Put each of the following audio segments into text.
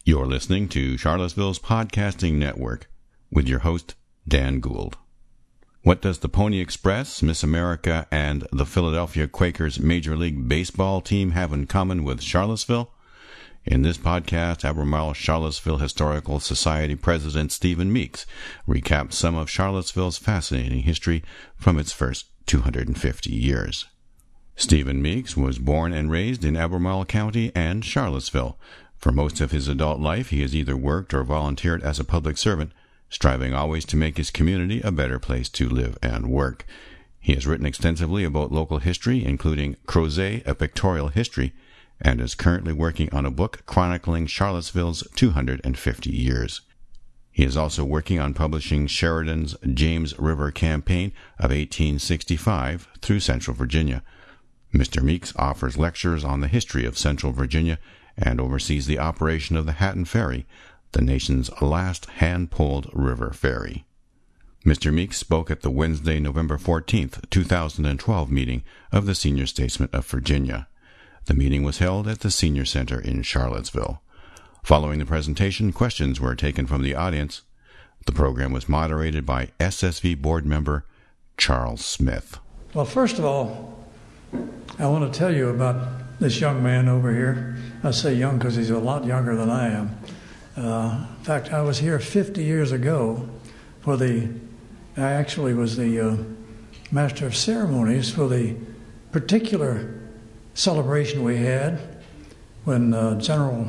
You're listening to Charlottesville's Podcasting Network with your host, Dan Gould. What does the Pony Express, Miss America, and the Philadelphia Quakers Major League Baseball team have in common with Charlottesville? In this podcast, Albemarle Charlottesville Historical Society President Stephen Meeks recaps some of Charlottesville's fascinating history from its first 250 years. Stephen Meeks was born and raised in Albemarle County and Charlottesville. For most of his adult life, he has either worked or volunteered as a public servant, striving always to make his community a better place to live and work. He has written extensively about local history, including Crozet, A Pictorial History, and is currently working on a book chronicling Charlottesville's 250 years. He is also working on publishing Sheridan's James River Campaign of 1865 through Central Virginia. Mr. Meeks offers lectures on the history of Central Virginia and oversees the operation of the Hatton Ferry, the nation's last hand-poled river ferry. Mr. Meeks spoke at the Wednesday, November 14th, 2012 meeting of the Senior Statesmen of Virginia. The meeting was held at the Senior Center in Charlottesville. Following the presentation, questions were taken from the audience. The program was moderated by SSV board member Charles Smith. Well, first of all, I want to tell you about this young man over here. I say young because he's a lot younger than I am. In fact, I was here 50 years ago I actually was the master of ceremonies for the particular celebration we had when General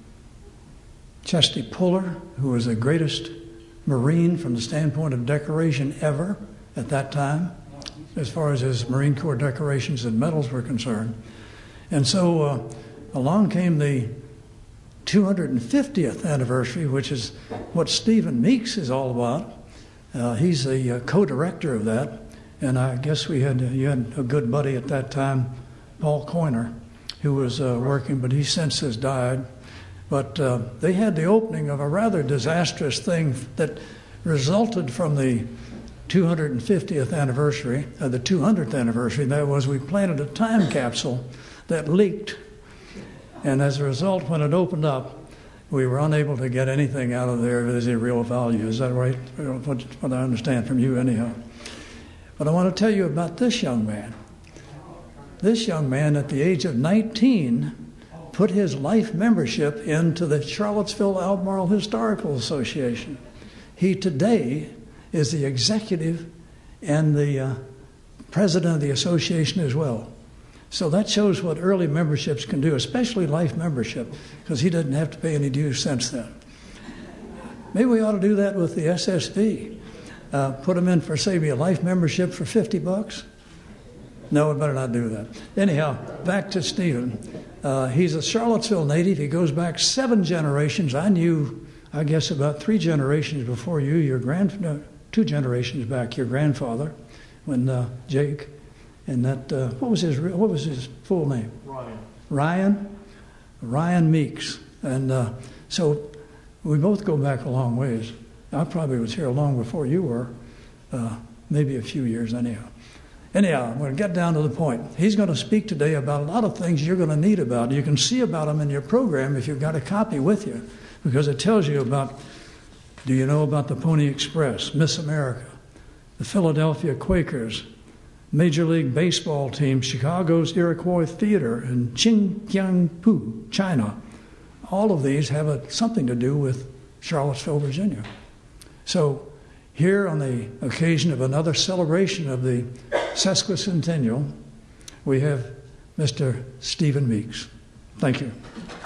Chesty Puller, who was the greatest Marine from the standpoint of decoration ever at that time, as far as his Marine Corps decorations and medals were concerned. And so along came the 250th anniversary, which is what Stephen Meeks is all about. He's the co-director of that, and I guess you had a good buddy at that time, Paul Coyner, who was working, but he since has died. But they had the opening of a rather disastrous thing that resulted from the 250th anniversary, the 200th anniversary. That was, we planted a time capsule that leaked. And as a result, when it opened up, we were unable to get anything out of there that is of real value. Is that right? What I understand from you anyhow. But I want to tell you about this young man. This young man, at the age of 19, put his life membership into the Charlottesville Albemarle Historical Association. He today is the executive and the president of the association as well. So that shows what early memberships can do, especially life membership, because he didn't have to pay any dues since then. Maybe we ought to do that with the SSV. Put them in for, say, a life membership for $50. No, we better not do that. Anyhow, back to Stephen. He's a Charlottesville native. He goes back 7 generations. I knew, I guess, about 3 generations before you. 2 generations back, your grandfather, when Jake, and that what was his full name? Ryan Meeks, and so we both go back a long ways. I probably was here long before you were, maybe a few years anyhow. Anyhow, I'm going to get down to the point. He's going to speak today about a lot of things you're going to need about. You can see about them in your program if you've got a copy with you, because it tells you about, do you know about the Pony Express, Miss America, the Philadelphia Quakers, Major League Baseball team, Chicago's Iroquois Theater, and Qingjiangpu, China. All of these have something to do with Charlottesville, Virginia. So here on the occasion of another celebration of the sesquicentennial, we have Mr. Stephen Meeks. Thank you.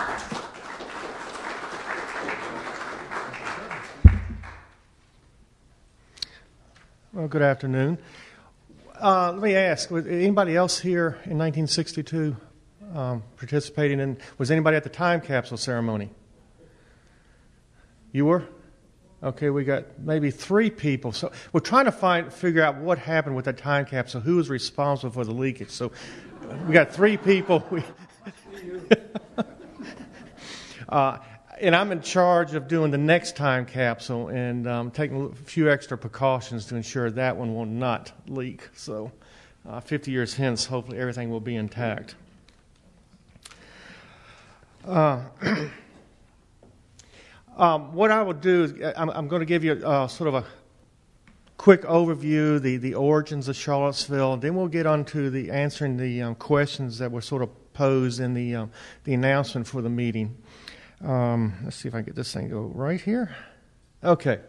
Well, good afternoon. Let me ask, was anybody else here in 1962 participating in, was anybody at the time capsule ceremony? You were? Okay, we got maybe 3 people. So we're trying to figure out what happened with the time capsule, who was responsible for the leakage. So we got 3 people. And I'm in charge of doing the next time capsule and taking a few extra precautions to ensure that one will not leak. So 50 years hence, hopefully everything will be intact. What I will do is I'm going to give you sort of a quick overview, the origins of Charlottesville, and then we'll get on to the answering the questions that were sort of posed in the announcement for the meeting. Let's see if I can get this thing to go right here. Okay.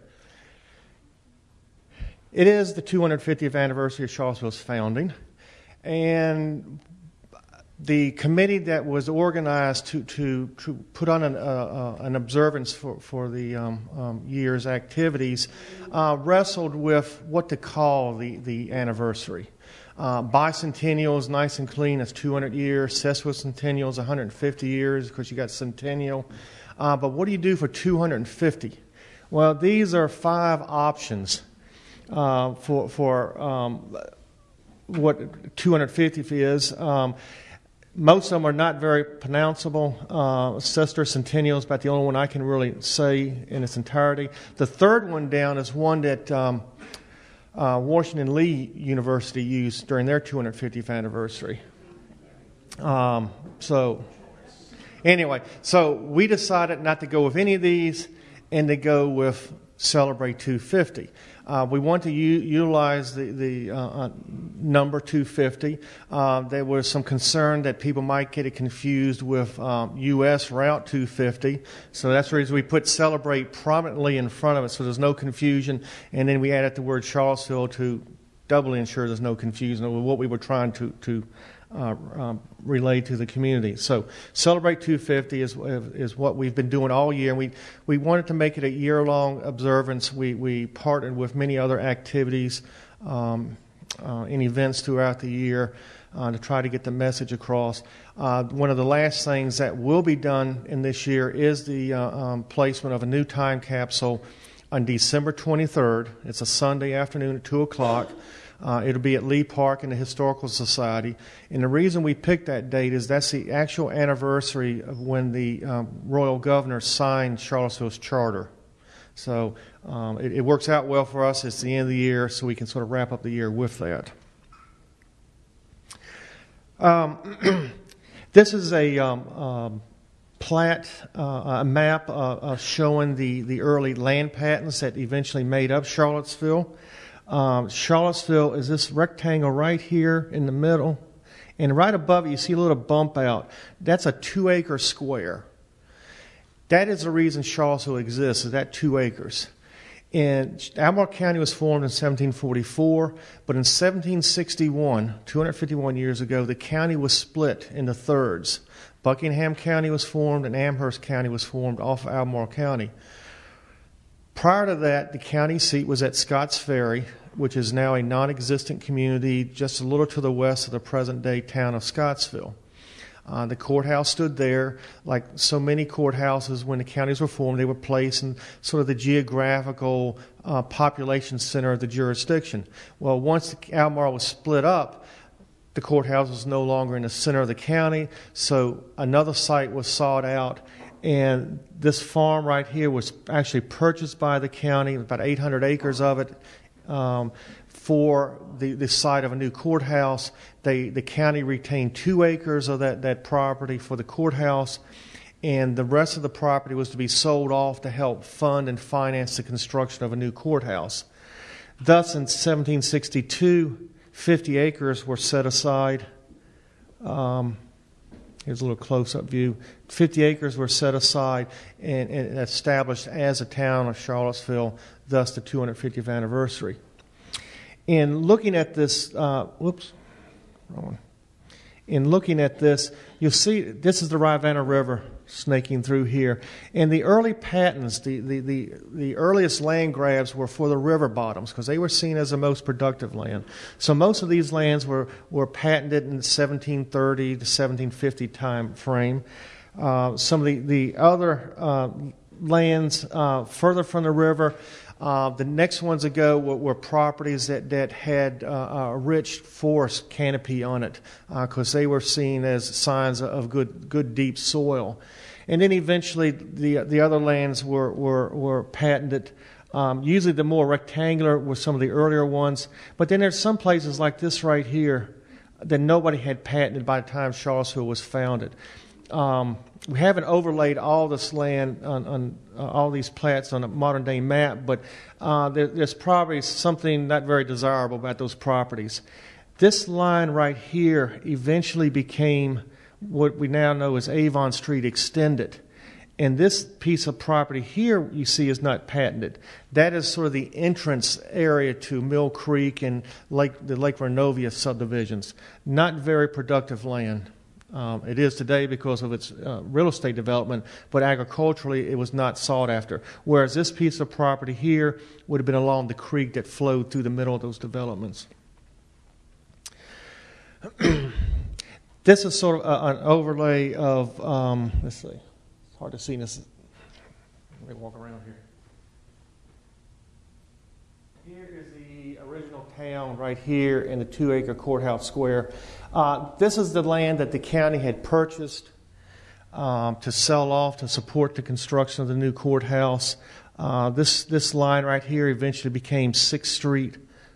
It is the 250th anniversary of Charlottesville's founding, and the committee that was organized to put on an observance for the year's activities wrestled with what to call the anniversary. Bicentennial is nice and clean. It's 200 years. Sesquicentennial is 150 years because you got centennial. But what do you do for 250? Well, these are 5 options for what 250 is. Most of them are not very pronounceable. Sesquicentennial is about the only one I can really say in its entirety. The third one down is one that Washington Lee University used during their 250th anniversary. So we decided not to go with any of these and to go with Celebrate 250. We want to utilize the number 250. There was some concern that people might get it confused with U.S. Route 250. So that's the reason we put Celebrate prominently in front of it so there's no confusion. And then we added the word Charlottesville to doubly ensure there's no confusion over what we were trying to relay to the community. So Celebrate 250 is what we've been doing all year. And we wanted to make it a year-long observance. We partnered with many other activities and events throughout the year to try to get the message across. One of the last things that will be done in this year is the placement of a new time capsule on December 23rd. It's a Sunday afternoon at 2 o'clock. It'll be at Lee Park in the Historical Society. And the reason we picked that date is that's the actual anniversary of when the Royal Governor signed Charlottesville's charter. So it works out well for us. It's the end of the year, so we can sort of wrap up the year with that. This is a plat, a map showing the early land patents that eventually made up Charlottesville. Charlottesville is this rectangle right here in the middle, and right above it you see a little bump out. That's a 2-acre square. That is the reason Charlottesville exists, is that 2 acres. And Albemarle County was formed in 1744, but in 1761, 251 years ago, the county was split into thirds. Buckingham County was formed and Amherst County was formed off of Albemarle County. Prior to that, the county seat was at Scotts Ferry, which is now a non-existent community just a little to the west of the present-day town of Scottsville. The courthouse stood there. Like so many courthouses, when the counties were formed, they were placed in sort of the geographical population center of the jurisdiction. Well, once Albemarle was split up, the courthouse was no longer in the center of the county, so another site was sought out. And this farm right here was actually purchased by the county, about 800 acres of it, for the site of a new courthouse. The county retained 2 acres of that property for the courthouse, and the rest of the property was to be sold off to help fund and finance the construction of a new courthouse. Thus, in 1762, 50 acres were set aside. Here's a little close-up view. 50 acres were set aside and established as a town of Charlottesville, thus the 250th anniversary. In looking at this, in looking at this, you'll see this is the Rivanna River snaking through here. And the early patents, the earliest land grabs were for the river bottoms because they were seen as the most productive land. So most of these lands were patented in the 1730 to 1750 time frame. Some of the other lands further from the river, the next ones ago were properties that had a rich forest canopy on it because they were seen as signs of good deep soil. And then eventually the other lands were patented. Usually the more rectangular were some of the earlier ones. But then there's some places like this right here that nobody had patented by the time Charlottesville was founded. we haven't overlaid all this land on all these plats on a modern day map, but there's probably something not very desirable about those properties. This line right here eventually became what we now know as Avon Street Extended. And this piece of property here you see is not patented. That is sort of the entrance area to Mill Creek and the Lake Vernovia subdivisions. Not very productive land. It is today because of its real estate development, but agriculturally it was not sought after. Whereas this piece of property here would have been along the creek that flowed through the middle of those developments. This is sort of an overlay of, let's see. Hard to see this. Let me walk around here. Here is the original town right here in the 2-acre courthouse square. This is the land that the county had purchased to sell off to support the construction of the new courthouse. This line right here eventually became 6th Street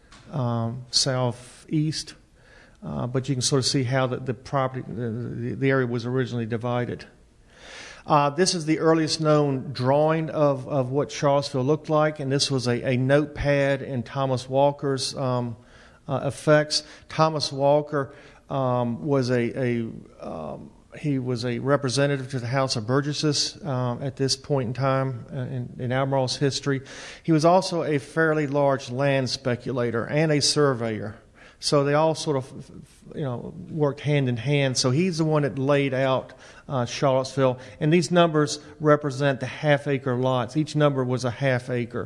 southeast, but you can sort of see how the property, the area was originally divided. This is the earliest known drawing of what Charlottesville looked like, and this was a notepad in Thomas Walker's effects. Thomas Walker was he was a representative to the House of Burgesses at this point in time in Albemarle's history. He was also a fairly large land speculator and a surveyor. So they all sort of, worked hand in hand. So he's the one that laid out Charlottesville. And these numbers represent the half-acre lots. Each number was a half-acre.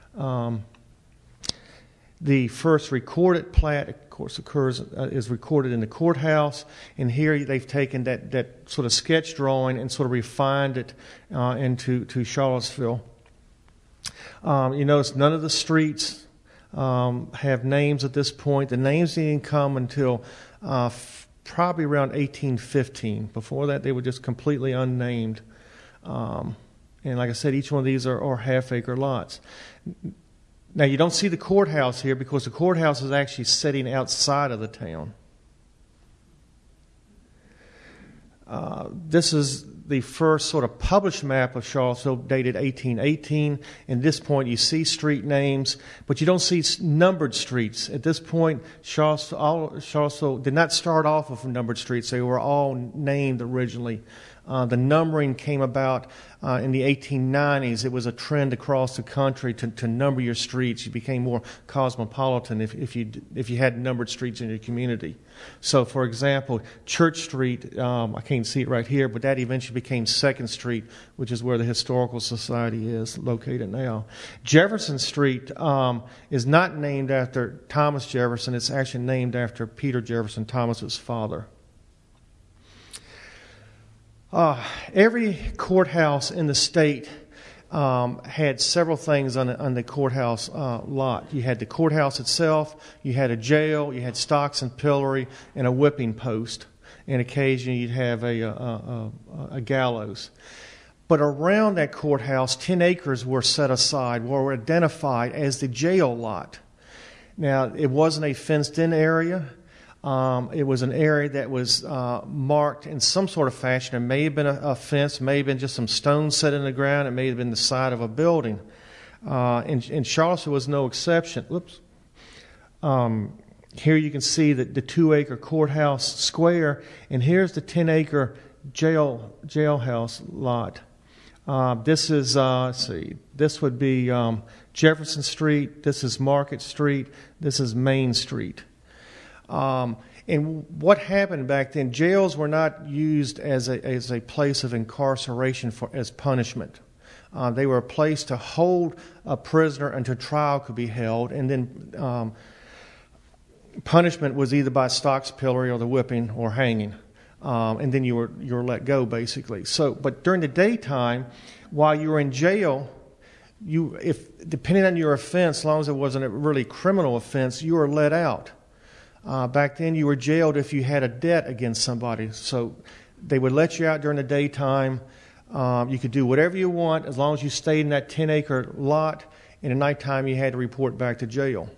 The first recorded plat, of course, is recorded in the courthouse. And here they've taken that sort of sketch drawing and sort of refined it into Charlottesville. You notice none of the streets have names at this point. The names didn't come until probably around 1815. Before that, they were just completely unnamed. And like I said, each one of these are half-acre lots. Now, you don't see the courthouse here because the courthouse is actually sitting outside of the town. This is the first sort of published map of Charlottesville, dated 1818. At this point, you see street names, but you don't see numbered streets. At this point, Charlottesville did not start off with numbered streets. They were all named originally. The numbering came about in the 1890s. It was a trend across the country to number your streets. You became more cosmopolitan if you had numbered streets in your community. So, for example, Church Street, I can't see it right here, but that eventually became 2nd Street, which is where the Historical Society is located now. Jefferson Street is not named after Thomas Jefferson. It's actually named after Peter Jefferson, Thomas's father. Every courthouse in the state had several things on the courthouse lot. You had the courthouse itself, you had a jail, you had stocks and pillory, and a whipping post. And occasionally you'd have a gallows. But around that courthouse, 10 acres were set aside, were identified as the jail lot. Now, it wasn't a fenced-in area. It was an area that was marked in some sort of fashion. It may have been a fence, may have been just some stones set in the ground. It may have been the side of a building. And Charlottesville was no exception. Whoops. Here you can see the 2-acre courthouse square, and here's the 10-acre jailhouse lot. This is, this would be Jefferson Street. This is Market Street. This is Main Street. And what happened back then, jails were not used as a place of incarceration as punishment. They were a place to hold a prisoner until trial could be held, and then punishment was either by stocks, pillory, or the whipping, or hanging. And then you were let go, basically. So, but during the daytime, while you were in jail, if depending on your offense, as long as it wasn't a really criminal offense, you were let out. Back then, you were jailed if you had a debt against somebody. So they would let you out during the daytime. You could do whatever you want as long as you stayed in that 10-acre lot. And at nighttime, you had to report back to jail.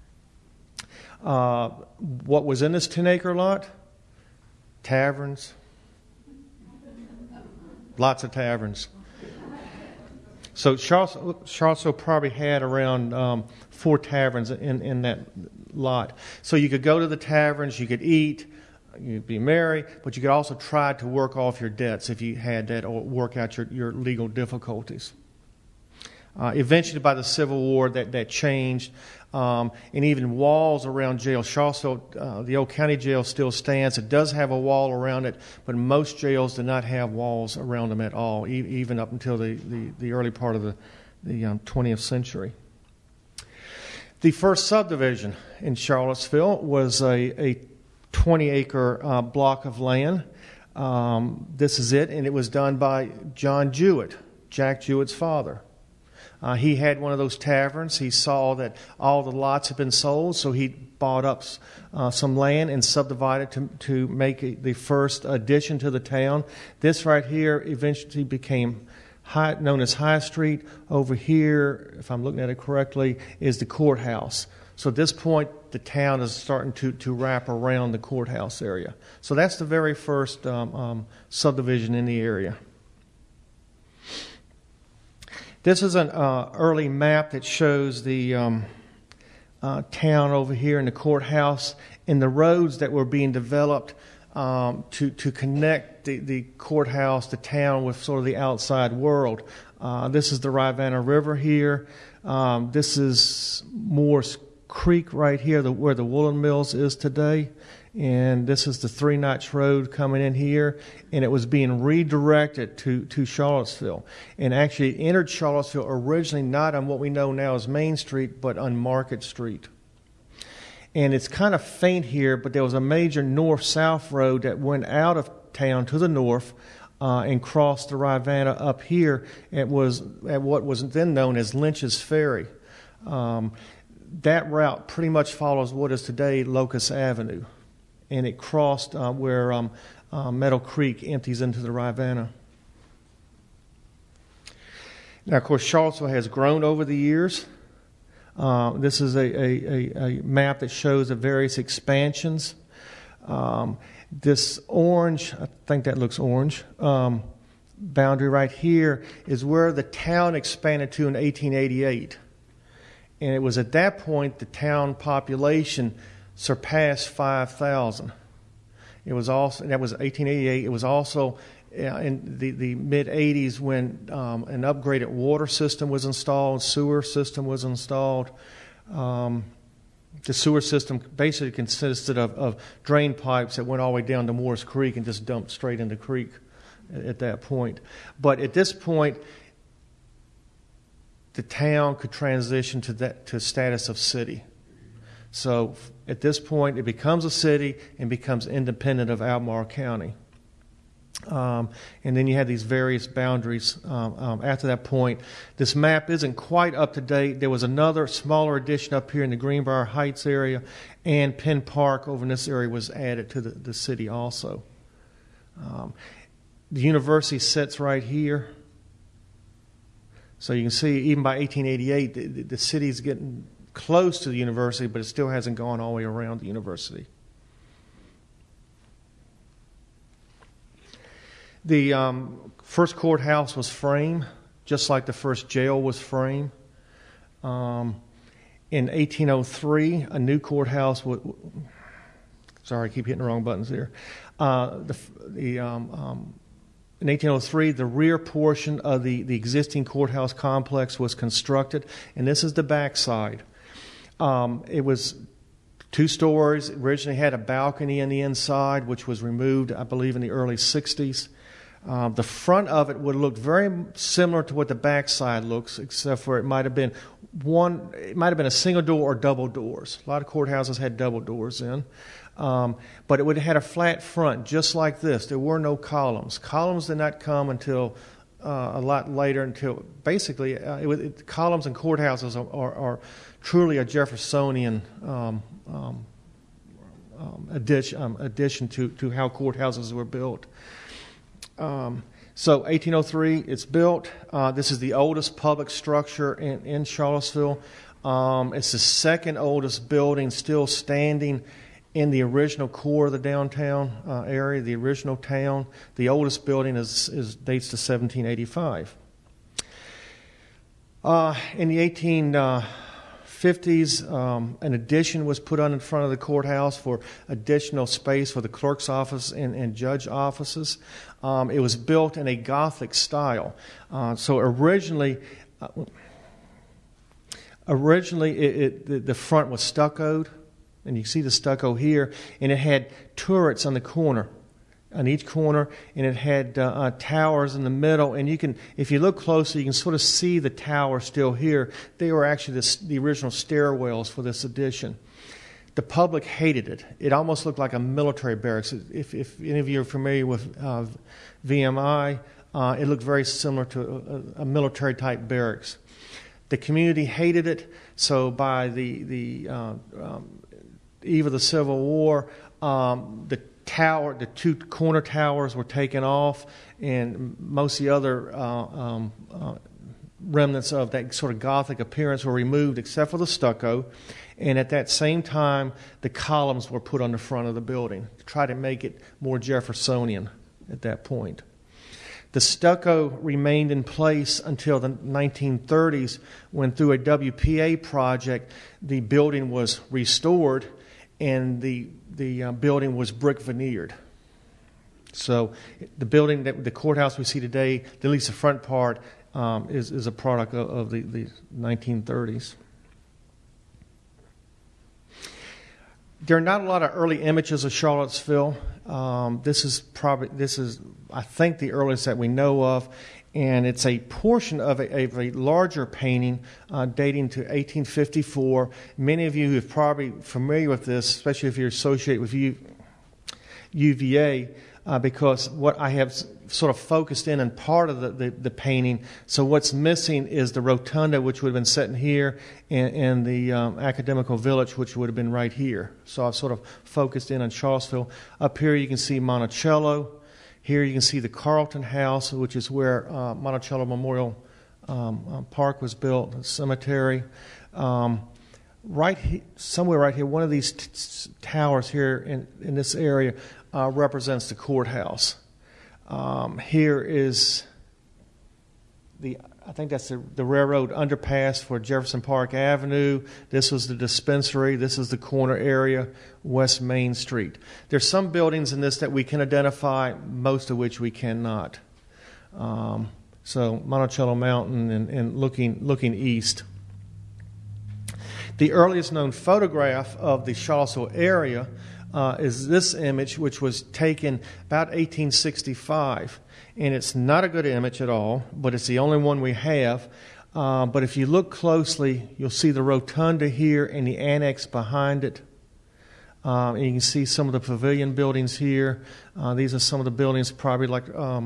What was in this 10-acre lot? Taverns, lots of taverns. So Charlottesville probably had around 4 taverns in that lot. So you could go to the taverns, you could eat, you'd be merry, but you could also try to work off your debts if you had that, or work out your legal difficulties. Eventually, by the Civil War, that changed, and even walls around jail. Charlottesville, the old county jail still stands. It does have a wall around it, but most jails do not have walls around them at all, even up until the early part of the 20th century. The first subdivision in Charlottesville was a 20-acre block of land. This is it, and it was done by John Jewett, Jack Jewett's father. He had one of those taverns. He saw that all the lots had been sold, so he bought up some land and subdivided to make the first addition to the town. This right here eventually became known as High Street. Over here, if I'm looking at it correctly, is the courthouse. So at this point, the town is starting to wrap around the courthouse area. So that's the very first subdivision in the area. This is an early map that shows the town over here in the courthouse and the roads that were being developed to connect the courthouse, the town, with sort of the outside world. This is the Rivanna River here. This is Moore's Creek right here, where the woolen mills is today. And this is the 3-notch road coming in here, and it was being redirected to Charlottesville. And actually it entered Charlottesville originally not on what we know now as Main Street, but on Market Street. And it's kind of faint here, but there was a major north-south road that went out of town to the north and crossed the Rivanna up here. It was at what was then known as Lynch's Ferry. That route pretty much follows what is today Locust Avenue. And it crossed where Meadow Creek empties into the Rivanna. Now, of course, Charlottesville has grown over the years. This is a map that shows the various expansions. This orange, I think that looks orange, boundary right here is where the town expanded to in 1888. And it was at that point the town population surpassed 5,000. It was also, that was 1888. It was also in the mid 80s when an upgraded water system was installed, sewer system was installed. The sewer system basically consisted of drain pipes that went all the way down to Moore's Creek and just dumped straight into the creek at that point. But at this point, the town could transition to status of city. So at this point, it becomes a city and becomes independent of Albemarle County. And then you have these various boundaries after that point. This map isn't quite up to date. There was another smaller addition up here in the Greenbrier Heights area, and Penn Park over in this area was added to the city also. The university sits right here. So you can see even by 1888, the city's getting close to the university, but it still hasn't gone all the way around the university. The first courthouse was framed, just like the first jail was framed. In 1803, a new courthouse sorry, I keep hitting the wrong buttons here. In 1803, the rear portion of the existing courthouse complex was constructed, and this is the back side. It was 2 stories. It originally had a balcony on the inside, which was removed, I believe, in the early 60s. The front of it would look very similar to what the back side looks, except for it might have been a single door or double doors. A lot of courthouses had double doors in. But it would have had a flat front, just like this. There were no columns. Columns did not come until a lot later, until basically columns and courthouses are truly a Jeffersonian addition to how courthouses were built. So 1803, it's built. This is the oldest public structure in Charlottesville. It's the second oldest building still standing in the original core of the downtown area, the original town. The oldest building dates to 1785. In the 1850s, an addition was put on in front of the courthouse for additional space for the clerk's office and judge offices. It was built in a Gothic style. So originally, the front was stuccoed, and you see the stucco here, and it had turrets on the corner, on each corner, and it had towers in the middle. And you can, if you look closely, you can sort of see the tower still here. They were actually the original stairwells for this addition. The public hated it. It almost looked like a military barracks. If any of you are familiar with VMI, it looked very similar to a military-type barracks. The community hated it, so by the eve of the Civil War, the two corner towers were taken off, and most of the other remnants of that sort of Gothic appearance were removed, except for the stucco. And at that same time, the columns were put on the front of the building to try to make it more Jeffersonian at that point. The stucco remained in place until the 1930s, when through a WPA project, the building was restored and the building was brick veneered. So the building, the courthouse we see today, at least the front part, is a product of the 1930s. There are not a lot of early images of Charlottesville. This is, I think, the earliest that we know of, and it's a portion of a larger painting dating to 1854. Many of you are probably familiar with this, especially if you're associated with UVA, because what I have sort of focused in on part of the painting. So what's missing is the rotunda, which would have been set in here, and the academical village, which would have been right here. So I've sort of focused in on Charlottesville. Up here you can see Monticello. Here you can see the Carlton House, which is where Monticello Memorial Park was built, the cemetery. Somewhere right here, one of these towers here in this area represents the courthouse. Here is I think that's the railroad underpass for Jefferson Park Avenue. This was the dispensary. This is the corner area, West Main Street. There's some buildings in this that we can identify, most of which we cannot. So Monticello Mountain and looking east. The earliest known photograph of the Charlottesville area is this image, which was taken about 1865. And it's not a good image at all, but it's the only one we have. But if you look closely, you'll see the rotunda here and the annex behind it. And you can see some of the pavilion buildings here. These are some of the buildings, probably like I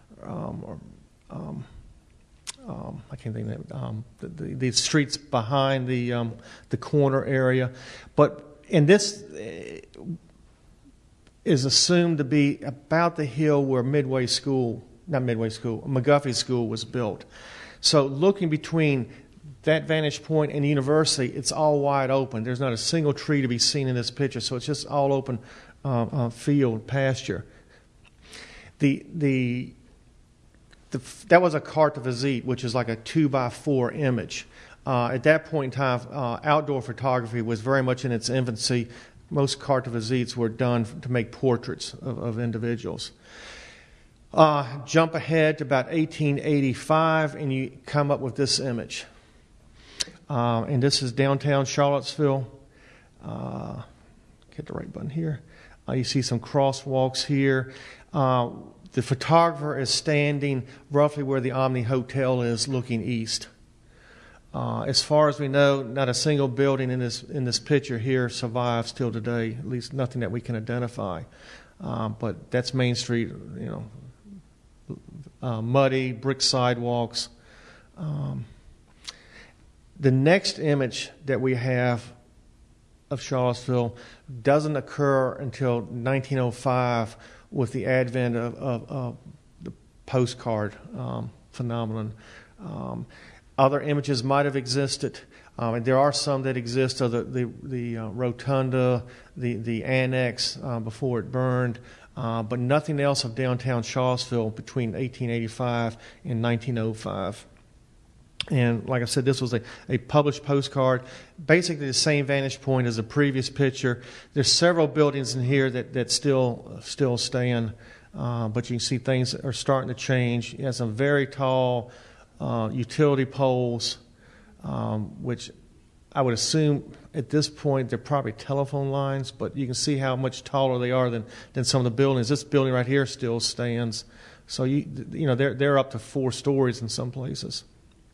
can't think of the streets behind the corner area. And this is assumed to be about the hill where McGuffey School was built. So looking between that vantage point and the university, it's all wide open. There's not a single tree to be seen in this picture, so it's just all open field, pasture. That was a carte de visite, which is like a 2x4 image. At that point in time, outdoor photography was very much in its infancy. Most carte de visites were done to make portraits of individuals. Jump ahead to about 1885, and you come up with this image. And this is downtown Charlottesville. Get the right button here. You see some crosswalks here. The photographer is standing roughly where the Omni Hotel is, looking east. As far as we know, not a single building in this picture here survives till today. At least nothing that we can identify. But that's Main Street, muddy brick sidewalks. The next image that we have of Charlottesville doesn't occur until 1905 with the advent of the postcard phenomenon. Other images might have existed. And there are some that exist of the rotunda, the annex before it burned, but nothing else of downtown Charlottesville between 1885 and 1905. And like I said, this was a published postcard, basically the same vantage point as the previous picture. There's several buildings in here that still stand, but you can see things are starting to change. It has some very tall utility poles, which I would assume at this point they're probably telephone lines, but you can see how much taller they are than some of the buildings. This building right here still stands, so you know they're up to 4 stories in some places.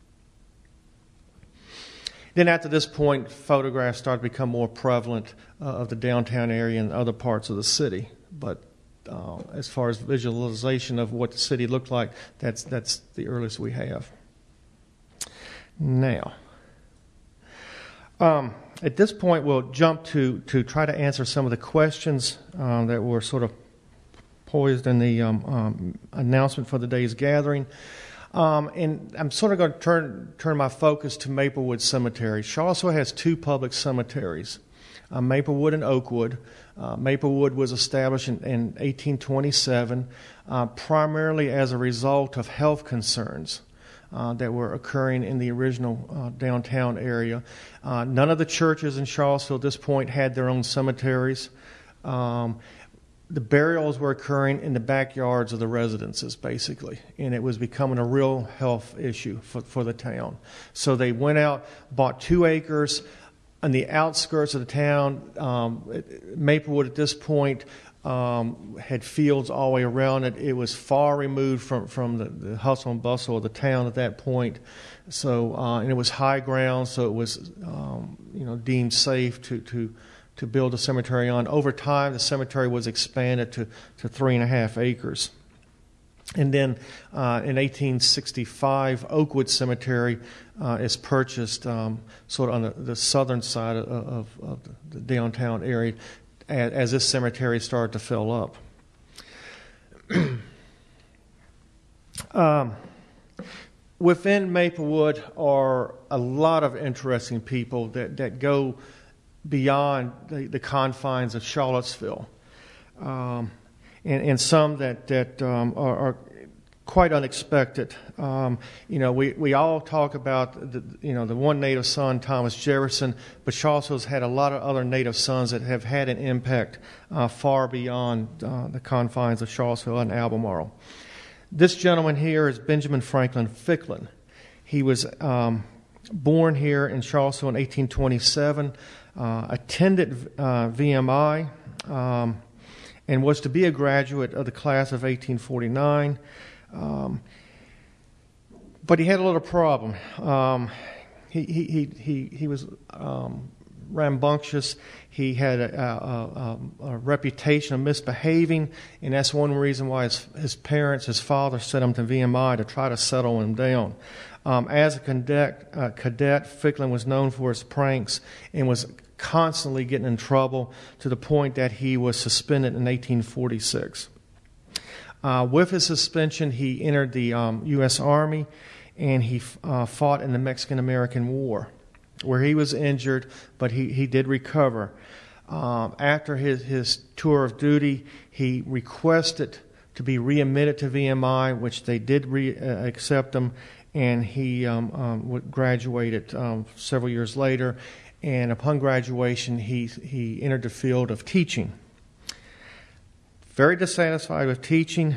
Then after this point, photographs started to become more prevalent of the downtown area and other parts of the city. But as far as visualization of what the city looked like, that's the earliest we have. Now, at this point, we'll jump to try to answer some of the questions that were sort of poised in the announcement for the day's gathering. And I'm sort of going to turn my focus to Maplewood Cemetery. Charlottesville has 2 public cemeteries, Maplewood and Oakwood. Maplewood was established in 1827 primarily as a result of health concerns that were occurring in the original downtown area. None of the churches in Charlottesville at this point had their own cemeteries. The burials were occurring in the backyards of the residences, basically, and it was becoming a real health issue for the town. So they went out, bought 2 acres on the outskirts of the town. Maplewood at this point had fields all the way around it. It was far removed from the hustle and bustle of the town at that point. So and it was high ground, so it was deemed safe to build a cemetery on. Over time, the cemetery was expanded to 3.5 acres. And then in 1865, Oakwood Cemetery is purchased sort of on the southern side of the downtown area as this cemetery started to fill up. Within Maplewood are a lot of interesting people that go beyond the confines of Charlottesville, and some that are quite unexpected. We all talk about the one native son, Thomas Jefferson, but Charlottesville's had a lot of other native sons that have had an impact far beyond the confines of Charlottesville and Albemarle. This gentleman here is Benjamin Franklin Ficklin. He was born here in Charlottesville in 1827. Attended VMI and was to be a graduate of the class of 1849, but he had a little problem. He was rambunctious. He had a reputation of misbehaving, and that's one reason why his parents, his father, sent him to VMI to try to settle him down. As a cadet, Ficklin was known for his pranks and was constantly getting in trouble to the point that he was suspended in 1846. With his suspension, he entered the U.S. Army, and he fought in the Mexican-American War, where he was injured, but he did recover. After his tour of duty, he requested to be readmitted to VMI, which they did accept him, and he graduated several years later. And upon graduation, he entered the field of teaching. Very dissatisfied with teaching,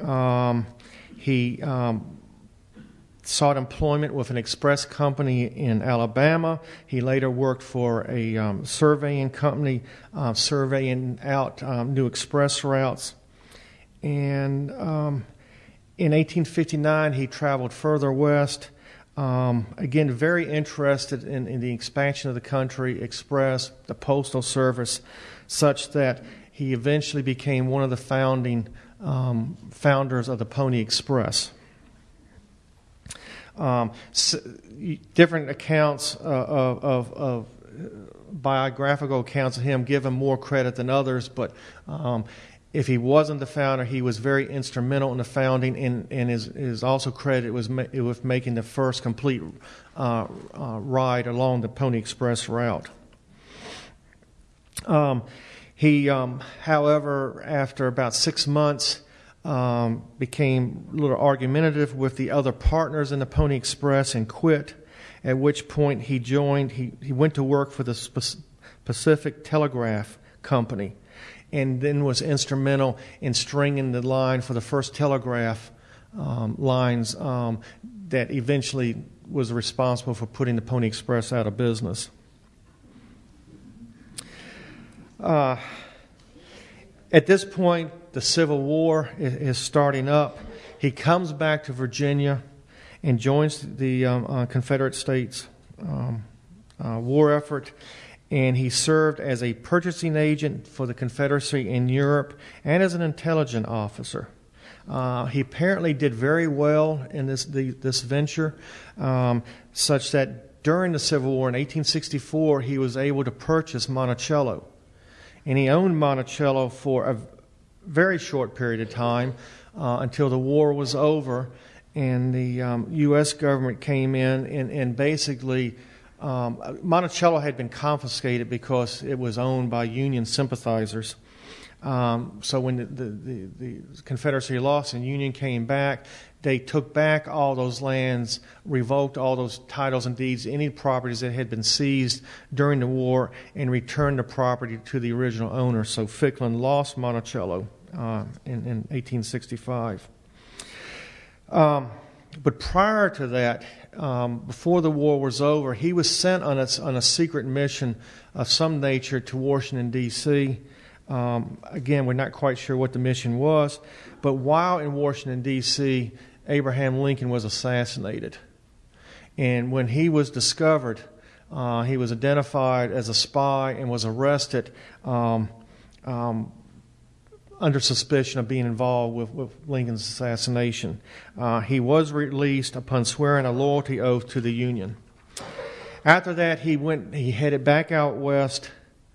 he sought employment with an express company in Alabama. He later worked for a surveying company, surveying out new express routes. And in 1859, he traveled further west. Again, very interested in the expansion of the country express, the postal service, such that he eventually became one of the founders of the Pony Express. Different accounts of biographical accounts of him give him more credit than others, but If he wasn't the founder, he was very instrumental in the founding, and is also credited with making the first complete ride along the Pony Express route. He, however, after about 6 months, became a little argumentative with the other partners in the Pony Express and quit, at which point he went to work for the Pacific Telegraph Company, and then was instrumental in stringing the line for the first telegraph lines that eventually was responsible for putting the Pony Express out of business. At this point, the Civil War is starting up. He comes back to Virginia and joins the Confederate States war effort, and he served as a purchasing agent for the Confederacy in Europe and as an intelligence officer. He apparently did very well in this venture, such that during the Civil War in 1864, he was able to purchase Monticello. And he owned Monticello for a very short period of time until the war was over, and the U.S. government came in and basically Monticello had been confiscated because it was owned by Union sympathizers. So when the Confederacy lost and Union came back, they took back all those lands, revoked all those titles and deeds, any properties that had been seized during the war, and returned the property to the original owner. So Ficklin lost Monticello in 1865. But prior to that, before the war was over, he was sent on a secret mission of some nature to Washington, D.C. Again, we're not quite sure what the mission was, but while in Washington, D.C., Abraham Lincoln was assassinated. And when he was discovered, he was identified as a spy and was arrested under suspicion of being involved with Lincoln's assassination. He was released upon swearing a loyalty oath to the Union. After that, he headed back out west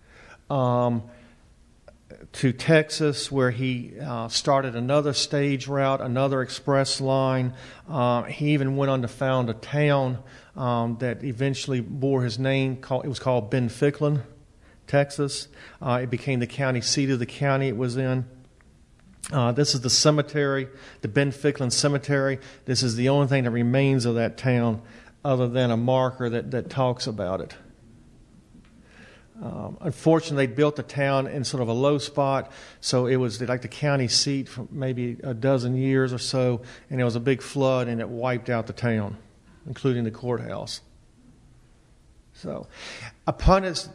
to Texas, where he started another stage route, another express line. He even went on to found a town that eventually bore his name. It was called Ben Ficklin, Texas. It became the county seat of the county it was in. This is the cemetery, the Ben Ficklin Cemetery. This is the only thing that remains of that town other than a marker that talks about it. Unfortunately, they built the town in sort of a low spot, so it was like the county seat for maybe a dozen years or so, and there was a big flood, and it wiped out the town, including the courthouse. So, upon his...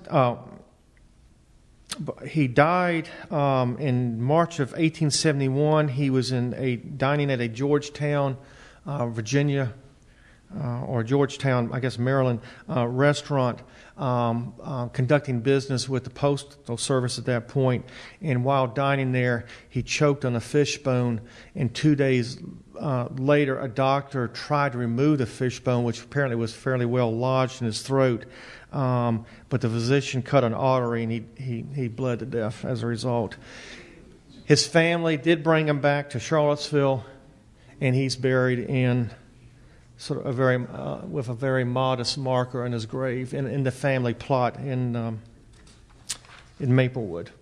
he died in March of 1871. He was dining at a Georgetown, Virginia, or Georgetown, I guess Maryland, restaurant, conducting business with the Postal Service at that point. And while dining there, he choked on a fishbone. And 2 days later, a doctor tried to remove the fishbone, which apparently was fairly well lodged in his throat. But the physician cut an artery, and he bled to death as a result. His family did bring him back to Charlottesville, and he's buried in sort of with a very modest marker in his grave in the family plot in Maplewood.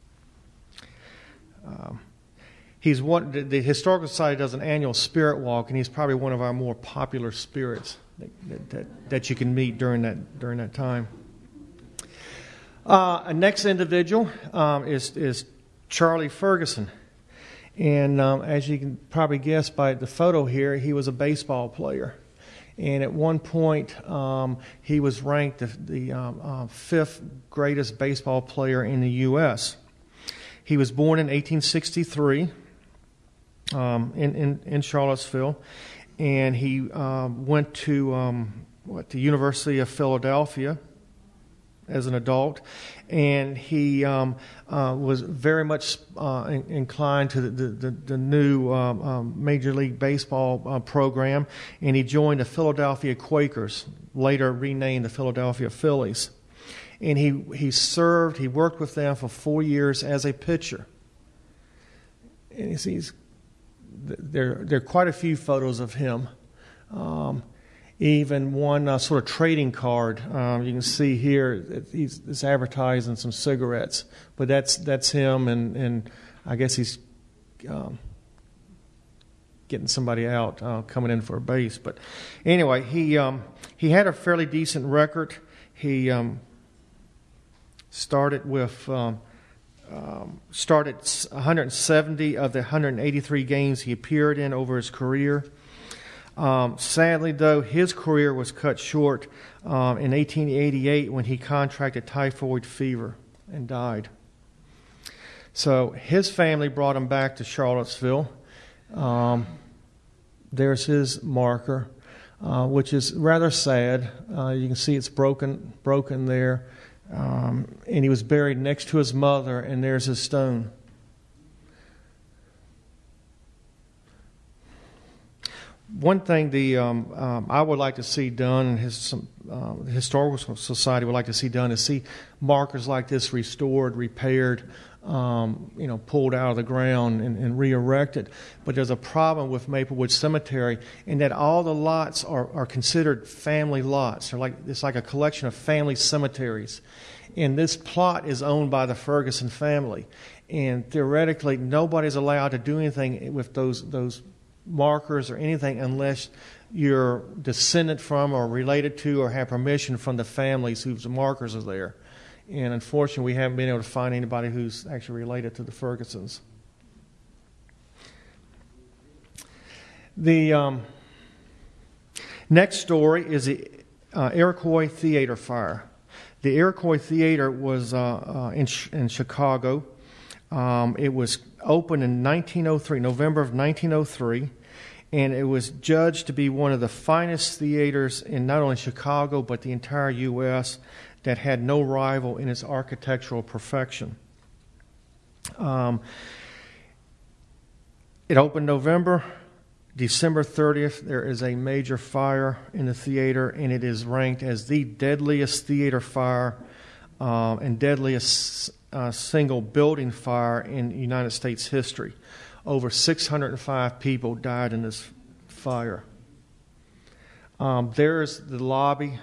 The Historical Society does an annual spirit walk, and he's probably one of our more popular spirits that you can meet during that time. A next individual is Charlie Ferguson. And as you can probably guess by the photo here, he was a baseball player. And at one point, he was ranked the fifth greatest baseball player in the U.S. He was born in 1863 in Charlottesville. And he went to the University of Philadelphia as an adult, and he was very much inclined to the new Major League Baseball program, and he joined the Philadelphia Quakers, later renamed the Philadelphia Phillies. And he worked with them for 4 years as a pitcher. and there are quite a few photos of him. Even one sort of trading card. You can see here he's advertising some cigarettes, but that's him, and I guess he's getting somebody out coming in for a base. But anyway, he had a fairly decent record. He started 170 of the 183 games he appeared in over his career. Sadly, though, his career was cut short in 1888 when he contracted typhoid fever and died. So his family brought him back to Charlottesville. There's his marker, which is rather sad. You can see it's broken there. And he was buried next to his mother, and there's his stone. One thing I would like to see done, the Historical Society would like to see done, is see markers like this restored, repaired, pulled out of the ground and re-erected. But there's a problem with Maplewood Cemetery in that all the lots are considered family lots. It's like a collection of family cemeteries. And this plot is owned by the Ferguson family. And theoretically, nobody's allowed to do anything with those markers or anything unless you're descendant from or related to or have permission from the families whose markers are there. And unfortunately, we haven't been able to find anybody who's actually related to the Fergusons. The next story is the Iroquois Theater fire. The Iroquois Theater was in Chicago. It was opened in 1903, November of 1903, and it was judged to be one of the finest theaters in not only Chicago but the entire U.S. that had no rival in its architectural perfection. It opened November. December 30th, there is a major fire in the theater, and it is ranked as the deadliest theater fire and deadliest single building fire in United States history. Over 605 people died in this fire. There's the lobby,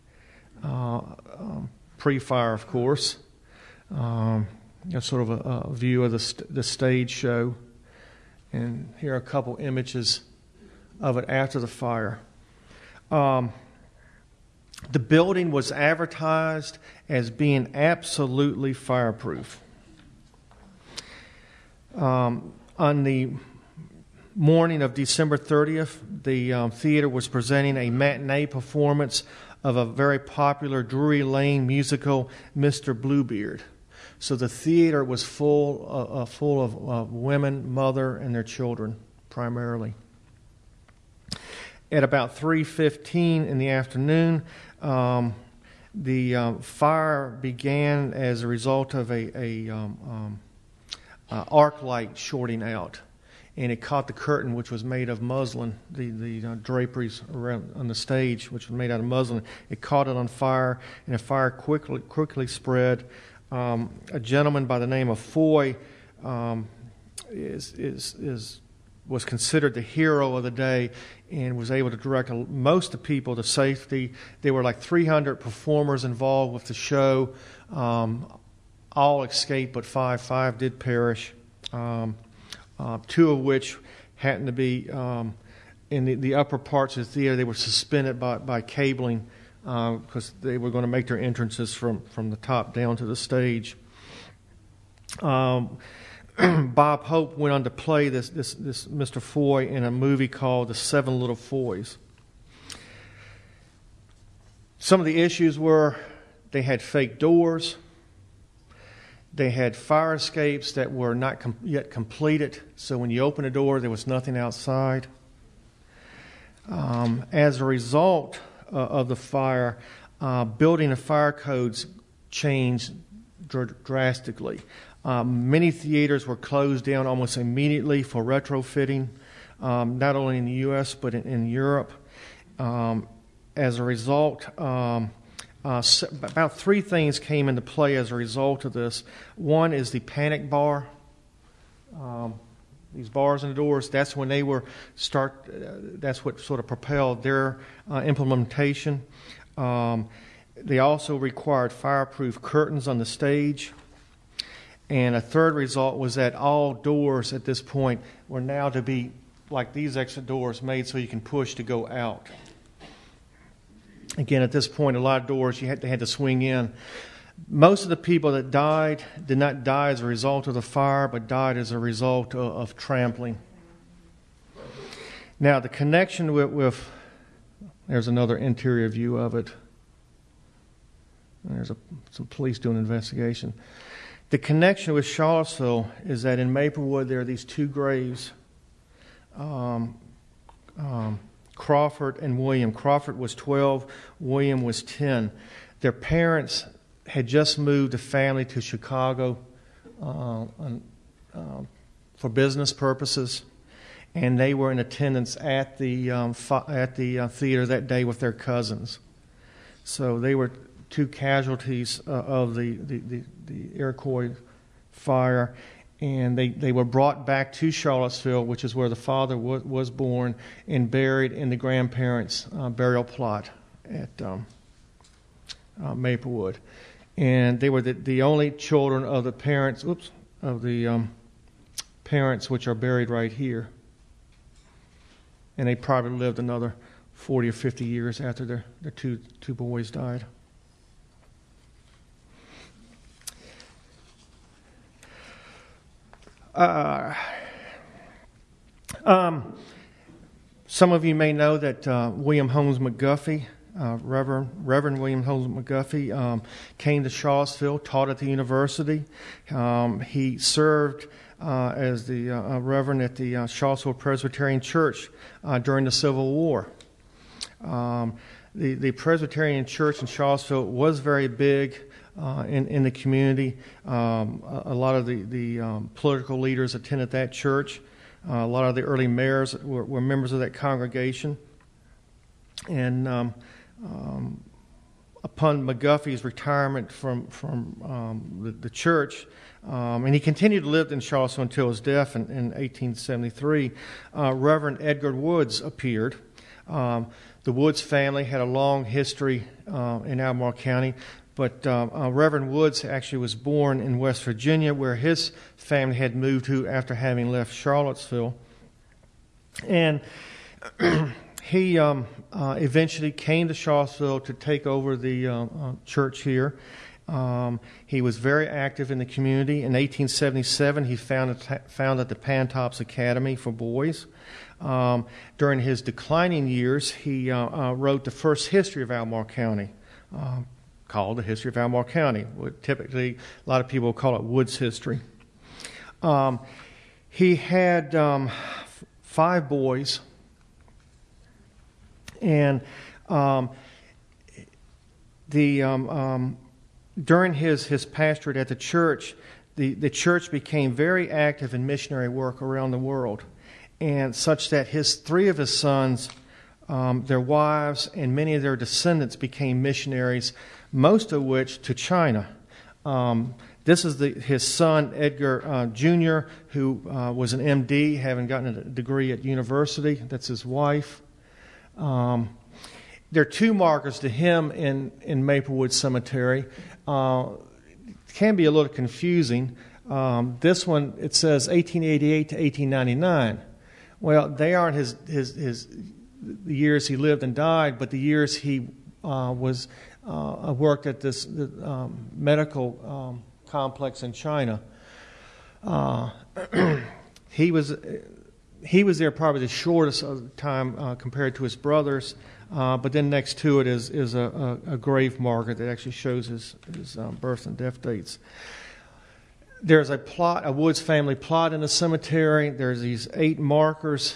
pre-fire, of course. Sort of a view of the stage show. And here are a couple images of it after the fire. The building was advertised as being absolutely fireproof. On the morning of December 30th, the theater was presenting a matinee performance of a very popular Drury Lane musical, Mr. Bluebeard. So the theater was full of women, mother, and their children, primarily. At about 3:15 in the afternoon, the fire began as a result of a arc light shorting out, and it caught the curtain, which was made of muslin. The draperies around on the stage, which was made out of muslin, it caught it on fire, and the fire quickly spread. A gentleman by the name of Foy was considered the hero of the day and was able to direct most of the people to safety. There were like 300 performers involved with the show. All escaped, but five did perish. Two of which happened to be in the upper parts of the theater. They were suspended by cabling, because they were going to make their entrances from the top down to the stage. Bob Hope went on to play this Mr. Foy in a movie called The Seven Little Foys. Some of the issues were they had fake doors. They had fire escapes that were not yet completed, so when you open a door, there was nothing outside. As a result of the fire, building and fire codes changed drastically. Many theaters were closed down almost immediately for retrofitting, not only in the U.S. but in Europe. As a result, about three things came into play as a result of this. One is the panic bar. these bars in the doors, that's when they were that's what sort of propelled their implementation. They also required fireproof curtains on the stage. And a third result was that all doors at this point were now to be like these exit doors made so you can push to go out. Again, at this point, a lot of doors they had to swing in. Most of the people that died did not die as a result of the fire, but died as a result of trampling. Now, the connection with there's another interior view of it. There's some police doing an investigation. The connection with Charlottesville is that in Maplewood there are these two graves, Crawford and William. Crawford was 12, William was 10. Their parents had just moved a family to Chicago for business purposes, and they were in attendance at the theater that day with their cousins. So they were two casualties of the Iroquois fire, and they were brought back to Charlottesville, which is where the father was born, and buried in the grandparents' burial plot at Maplewood. And they were the only children of the parents, parents which are buried right here. And they probably lived another 40 or 50 years after their two boys died. Some of you may know that William Holmes McGuffey, Reverend William Holmes McGuffey, came to Charlottesville, taught at the university. He served as the Reverend at the Charlottesville Presbyterian Church during the Civil War. The Presbyterian Church in Charlottesville was very big in the community. A lot of the political leaders attended that church. A lot of the early mayors were members of that congregation. And upon McGuffey's retirement from the church, and he continued to live in Charlottesville until his death in 1873, Reverend Edgar Woods appeared. The Woods family had a long history in Albemarle County, but Reverend Woods actually was born in West Virginia, where his family had moved to after having left Charlottesville. And he eventually came to Charlottesville to take over the church here. He was very active in the community. In 1877, he founded the Pantops Academy for boys. During his declining years, he wrote the first history of Albemarle County, called The History of Albemarle County. Typically, a lot of people call it Woods History. He had 5 boys, and during his pastorate at the church, the church became very active in missionary work around the world, and such that 3 of his sons, their wives, and many of their descendants became missionaries, most of which to China. This is his son, Edgar Jr., who was an MD, having gotten a degree at university. That's his wife. There are 2 markers to him in Maplewood Cemetery. It can be a little confusing. This one, it says 1888 to 1899. Well, they aren't the years he lived and died, but the years he worked at this medical complex in China. He was there probably the shortest of the time compared to his brothers, but then next to it is a grave marker that actually shows his birth and death dates. There's a Woods family plot in the cemetery. There's these 8 markers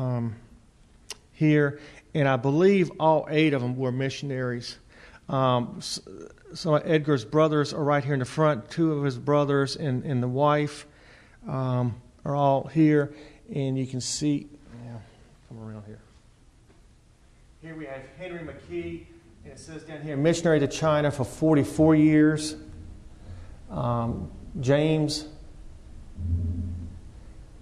here, and I believe all 8 of them were missionaries. Some of Edgar's brothers are right here in the front. 2 of his brothers and the wife are all here, and you can see. Come around here. Here we have Henry McKee, and it says down here, missionary to China for 44 years.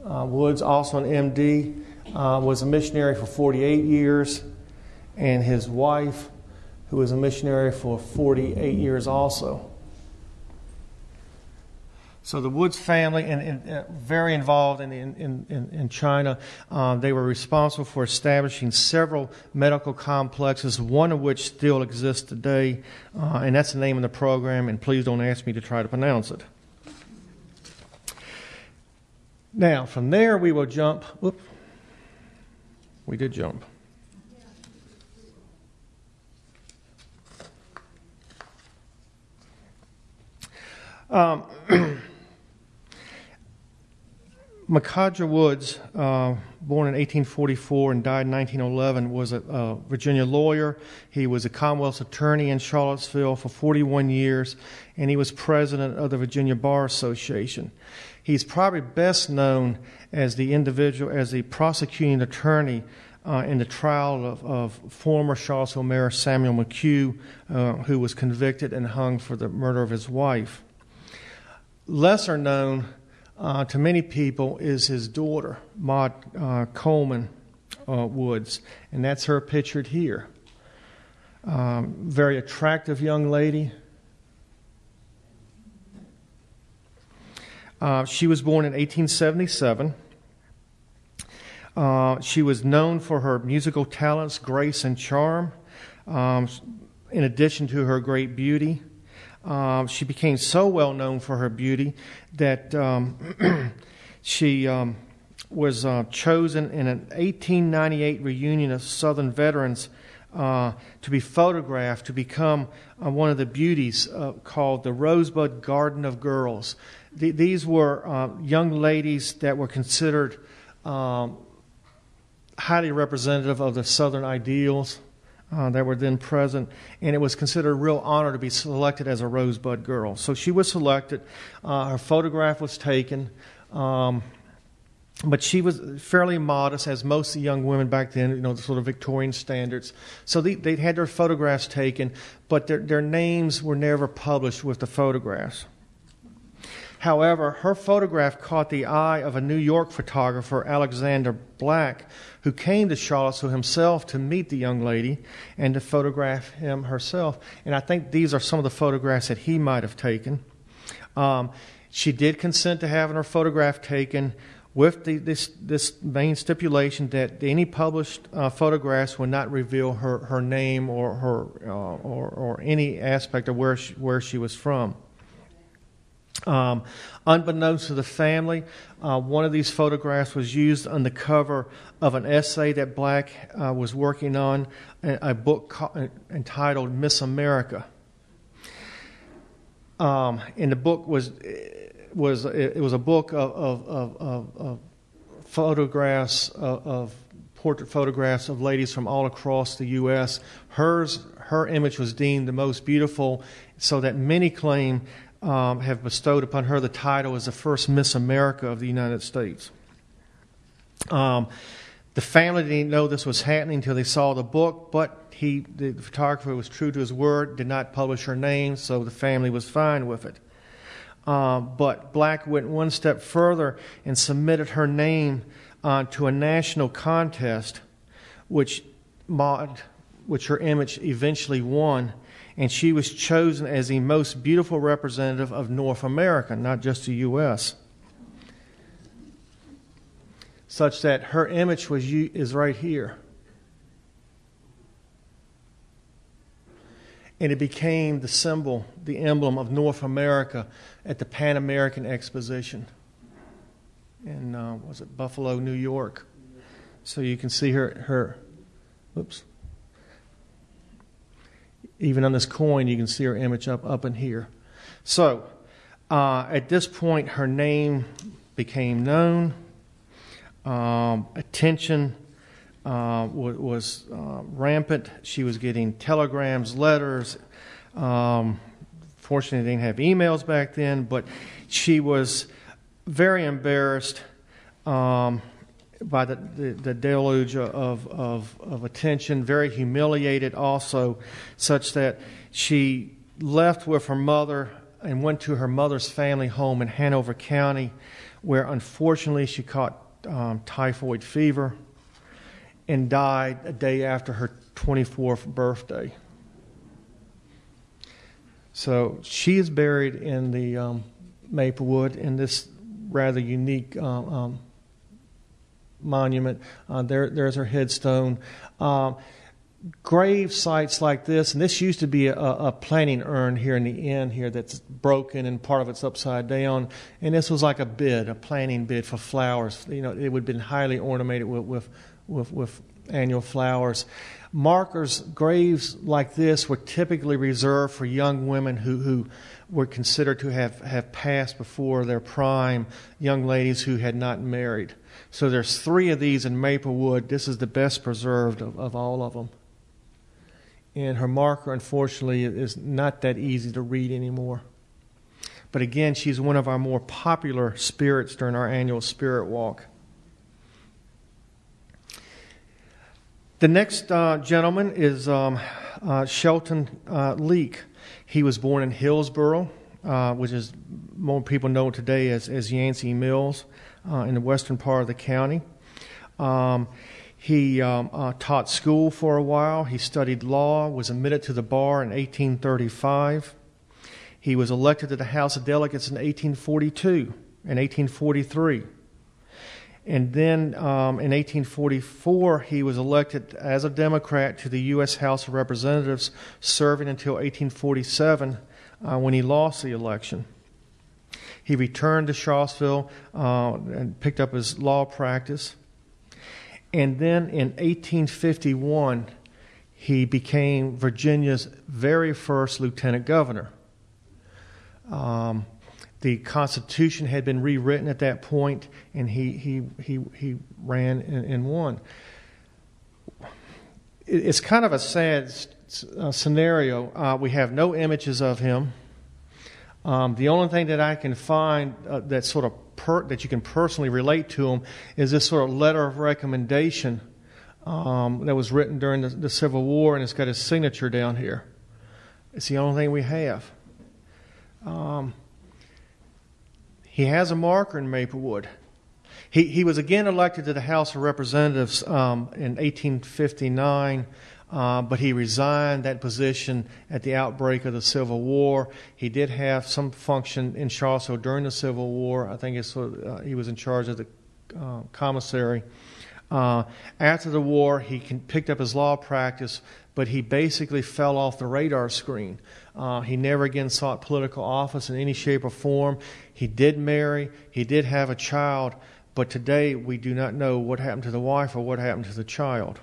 Woods, also an MD, was a missionary for 48 years, and his wife, who was a missionary for 48 years also. So the Woods family, and very involved in China, they were responsible for establishing several medical complexes, one of which still exists today, and that's the name of the program, and please don't ask me to try to pronounce it. Now, from there we will jump. Whoop. We did jump. Macadra Woods, born in 1844 and died in 1911, was a Virginia lawyer. He was a Commonwealth's attorney in Charlottesville for 41 years, and he was president of the Virginia Bar Association. He's probably best known as the prosecuting attorney in the trial of former Charlottesville Mayor Samuel McHugh, who was convicted and hung for the murder of his wife. Lesser known to many people is his daughter, Maud Coleman Woods, and that's her pictured here. Very attractive young lady. She was born in 1877. She was known for her musical talents, grace, and charm, in addition to her great beauty. She became so well known for her beauty that she was chosen in an 1898 reunion of Southern veterans to be photographed to become one of the beauties called the Rosebud Garden of Girls. These were young ladies that were considered highly representative of the Southern ideals that were then present, and it was considered a real honor to be selected as a Rosebud girl. So she was selected. Her photograph was taken, but she was fairly modest, as most of the young women back then, the sort of Victorian standards. So they had their photographs taken, but their names were never published with the photographs. However, her photograph caught the eye of a New York photographer, Alexander Black, who came to Charlottesville himself to meet the young lady and to photograph him herself. And I think these are some of the photographs that he might have taken. She did consent to having her photograph taken with this main stipulation that any published photographs would not reveal her name or any aspect of where she was from. Unbeknownst to the family, one of these photographs was used on the cover of an essay that Black was working on, a book entitled Miss America. And the book was a book of photographs of portrait photographs of ladies from all across the U.S. Her image was deemed the most beautiful, so that many claim have bestowed upon her the title as the first Miss America of the United States. The family didn't know this was happening until they saw the book, but the photographer was true to his word, did not publish her name, so the family was fine with it. But Black went one step further and submitted her name to a national contest, which her image eventually won. And she was chosen as the most beautiful representative of North America, not just the U.S. Such that her image is right here. And it became the symbol, the emblem of North America at the Pan American Exposition in, Buffalo, New York. So you can see her oops. Even on this coin, you can see her image up in here. So, at this point, her name became known. Attention was rampant. She was getting telegrams, letters. Fortunately, they didn't have emails back then, but she was very embarrassed by the deluge of attention, very humiliated also, such that she left with her mother and went to her mother's family home in Hanover County, where unfortunately she caught typhoid fever and died a day after her 24th birthday. So she is buried in the Maplewood in this rather unique monument. There's her headstone. Grave sites like this, and this used to be a planting urn here in the end here that's broken and part of it's upside down, and this was like a planting bed for flowers. You know, it would have been highly ornamented with annual flowers. Markers, graves like this were typically reserved for young women who were considered to have passed before their prime, young ladies who had not married. So there's 3 of these in Maplewood. This is the best preserved of all of them. And her marker, unfortunately, is not that easy to read anymore. But again, she's one of our more popular spirits during our annual spirit walk. The next gentleman is Shelton Leake. He was born in Hillsboro, which is more people know today as Yancey Mills, in the western part of the county. He taught school for a while. He studied law, was admitted to the bar in 1835. He was elected to the House of Delegates in 1842 and 1843. And then in 1844, he was elected as a Democrat to the U.S. House of Representatives, serving until 1847 when he lost the election. He returned to Charlottesville and picked up his law practice. And then in 1851, he became Virginia's very first lieutenant governor. The Constitution had been rewritten at that point, and he ran and won. It's kind of a sad scenario. We have no images of him. The only thing that I can find that sort of that you can personally relate to him is this sort of letter of recommendation that was written during the Civil War, and it's got his signature down here. It's the only thing we have. He has a marker in Maplewood. He was again elected to the House of Representatives in 1859, but he resigned that position at the outbreak of the Civil War. He did have some function in Charlottesville during the Civil War. I think he was in charge of the commissary. After the war, he picked up his law practice, but he basically fell off the radar screen. He never again sought political office in any shape or form. He did marry. He did have a child. But today, we do not know what happened to the wife or what happened to the child.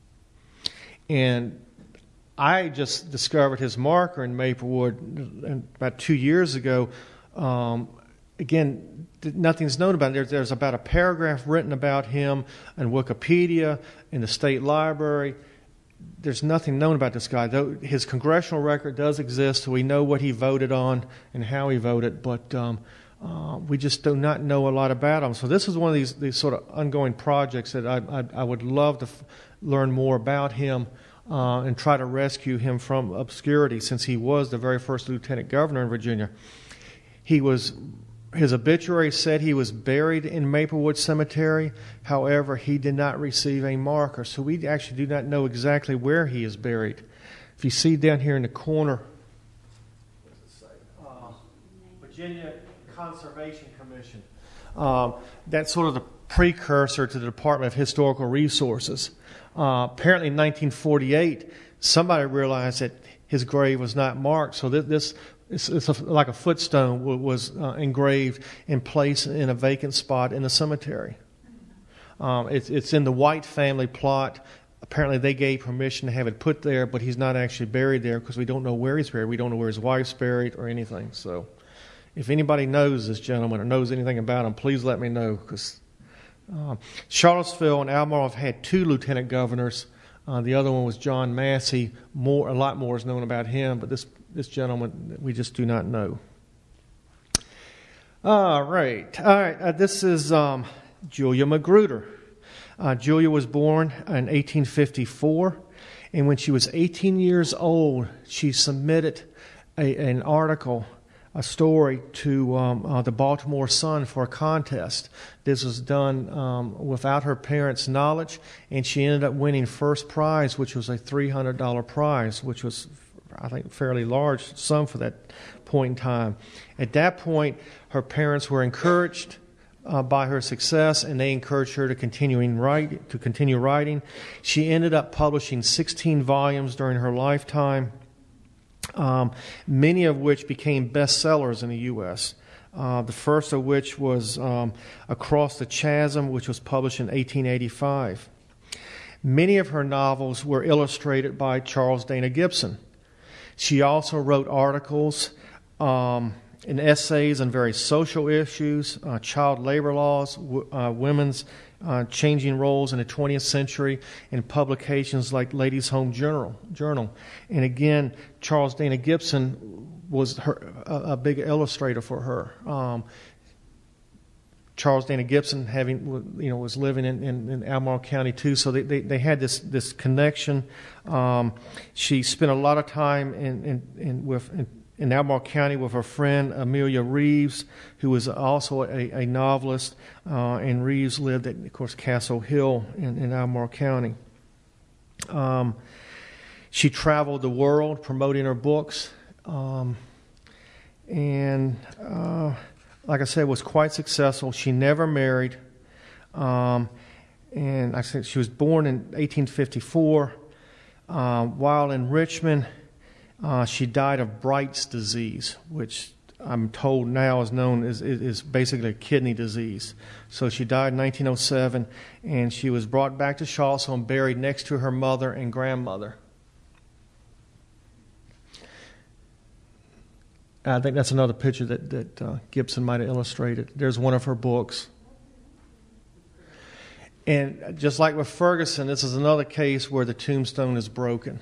And I just discovered his marker in Maplewood about 2 years ago. Again, nothing's known about it. There's about a paragraph written about him in Wikipedia, in the state library. There's nothing known about this guy. Though his congressional record does exist, so we know what he voted on and how he voted, but we just do not know a lot about him. So this is one of these sort of ongoing projects that I would love to learn more about him and try to rescue him from obscurity, since he was the very first lieutenant governor in Virginia. His obituary said he was buried in Maplewood Cemetery. However, he did not receive a marker, so we actually do not know exactly where he is buried. If you see down here in the corner, Virginia Conservation Commission. That's sort of the precursor to the Department of Historical Resources. Apparently in 1948, somebody realized that his grave was not marked, so it's like a footstone was engraved in place in a vacant spot in the cemetery. It's in the White family plot. Apparently they gave permission to have it put there, but he's not actually buried there because we don't know where he's buried. We don't know where his wife's buried or anything. So if anybody knows this gentleman or knows anything about him, please let me know, because Charlottesville and Albemarle have had 2 lieutenant governors. The other one was John Massey. A lot more is known about him, but this gentleman, we just do not know. All right. This is Julia Magruder. Julia was born in 1854, and when she was 18 years old, she submitted an article a story to the Baltimore Sun for a contest. This was done without her parents' knowledge, and she ended up winning first prize, which was a $300 prize, which was, I think, a fairly large sum for that point in time. At that point, her parents were encouraged by her success, and they encouraged her to continue writing. She ended up publishing 16 volumes during her lifetime, many of which became bestsellers in the U.S. The first of which was Across the Chasm, which was published in 1885. Many of her novels were illustrated by Charles Dana Gibson. She also wrote articles and essays on various social issues, child labor laws, women's changing roles in the 20th century, in publications like Ladies' Home Journal. And again, Charles Dana Gibson was a big illustrator for her. Charles Dana Gibson was living in Albemarle County too, so they had this connection. She spent a lot of time in Albemarle County with her friend Amelia Reeves, who was also a novelist, and Reeves lived at, of course, Castle Hill in Albemarle County. She traveled the world promoting her books, and like I said, was quite successful. She never married, and I said she was born in 1854. While in Richmond, she died of Bright's disease, which I'm told now is basically a kidney disease. So she died in 1907, and she was brought back to Charlottesville and buried next to her mother and grandmother. I think that's another picture that Gibson might have illustrated. There's one of her books. And just like with Ferguson, this is another case where the tombstone is broken.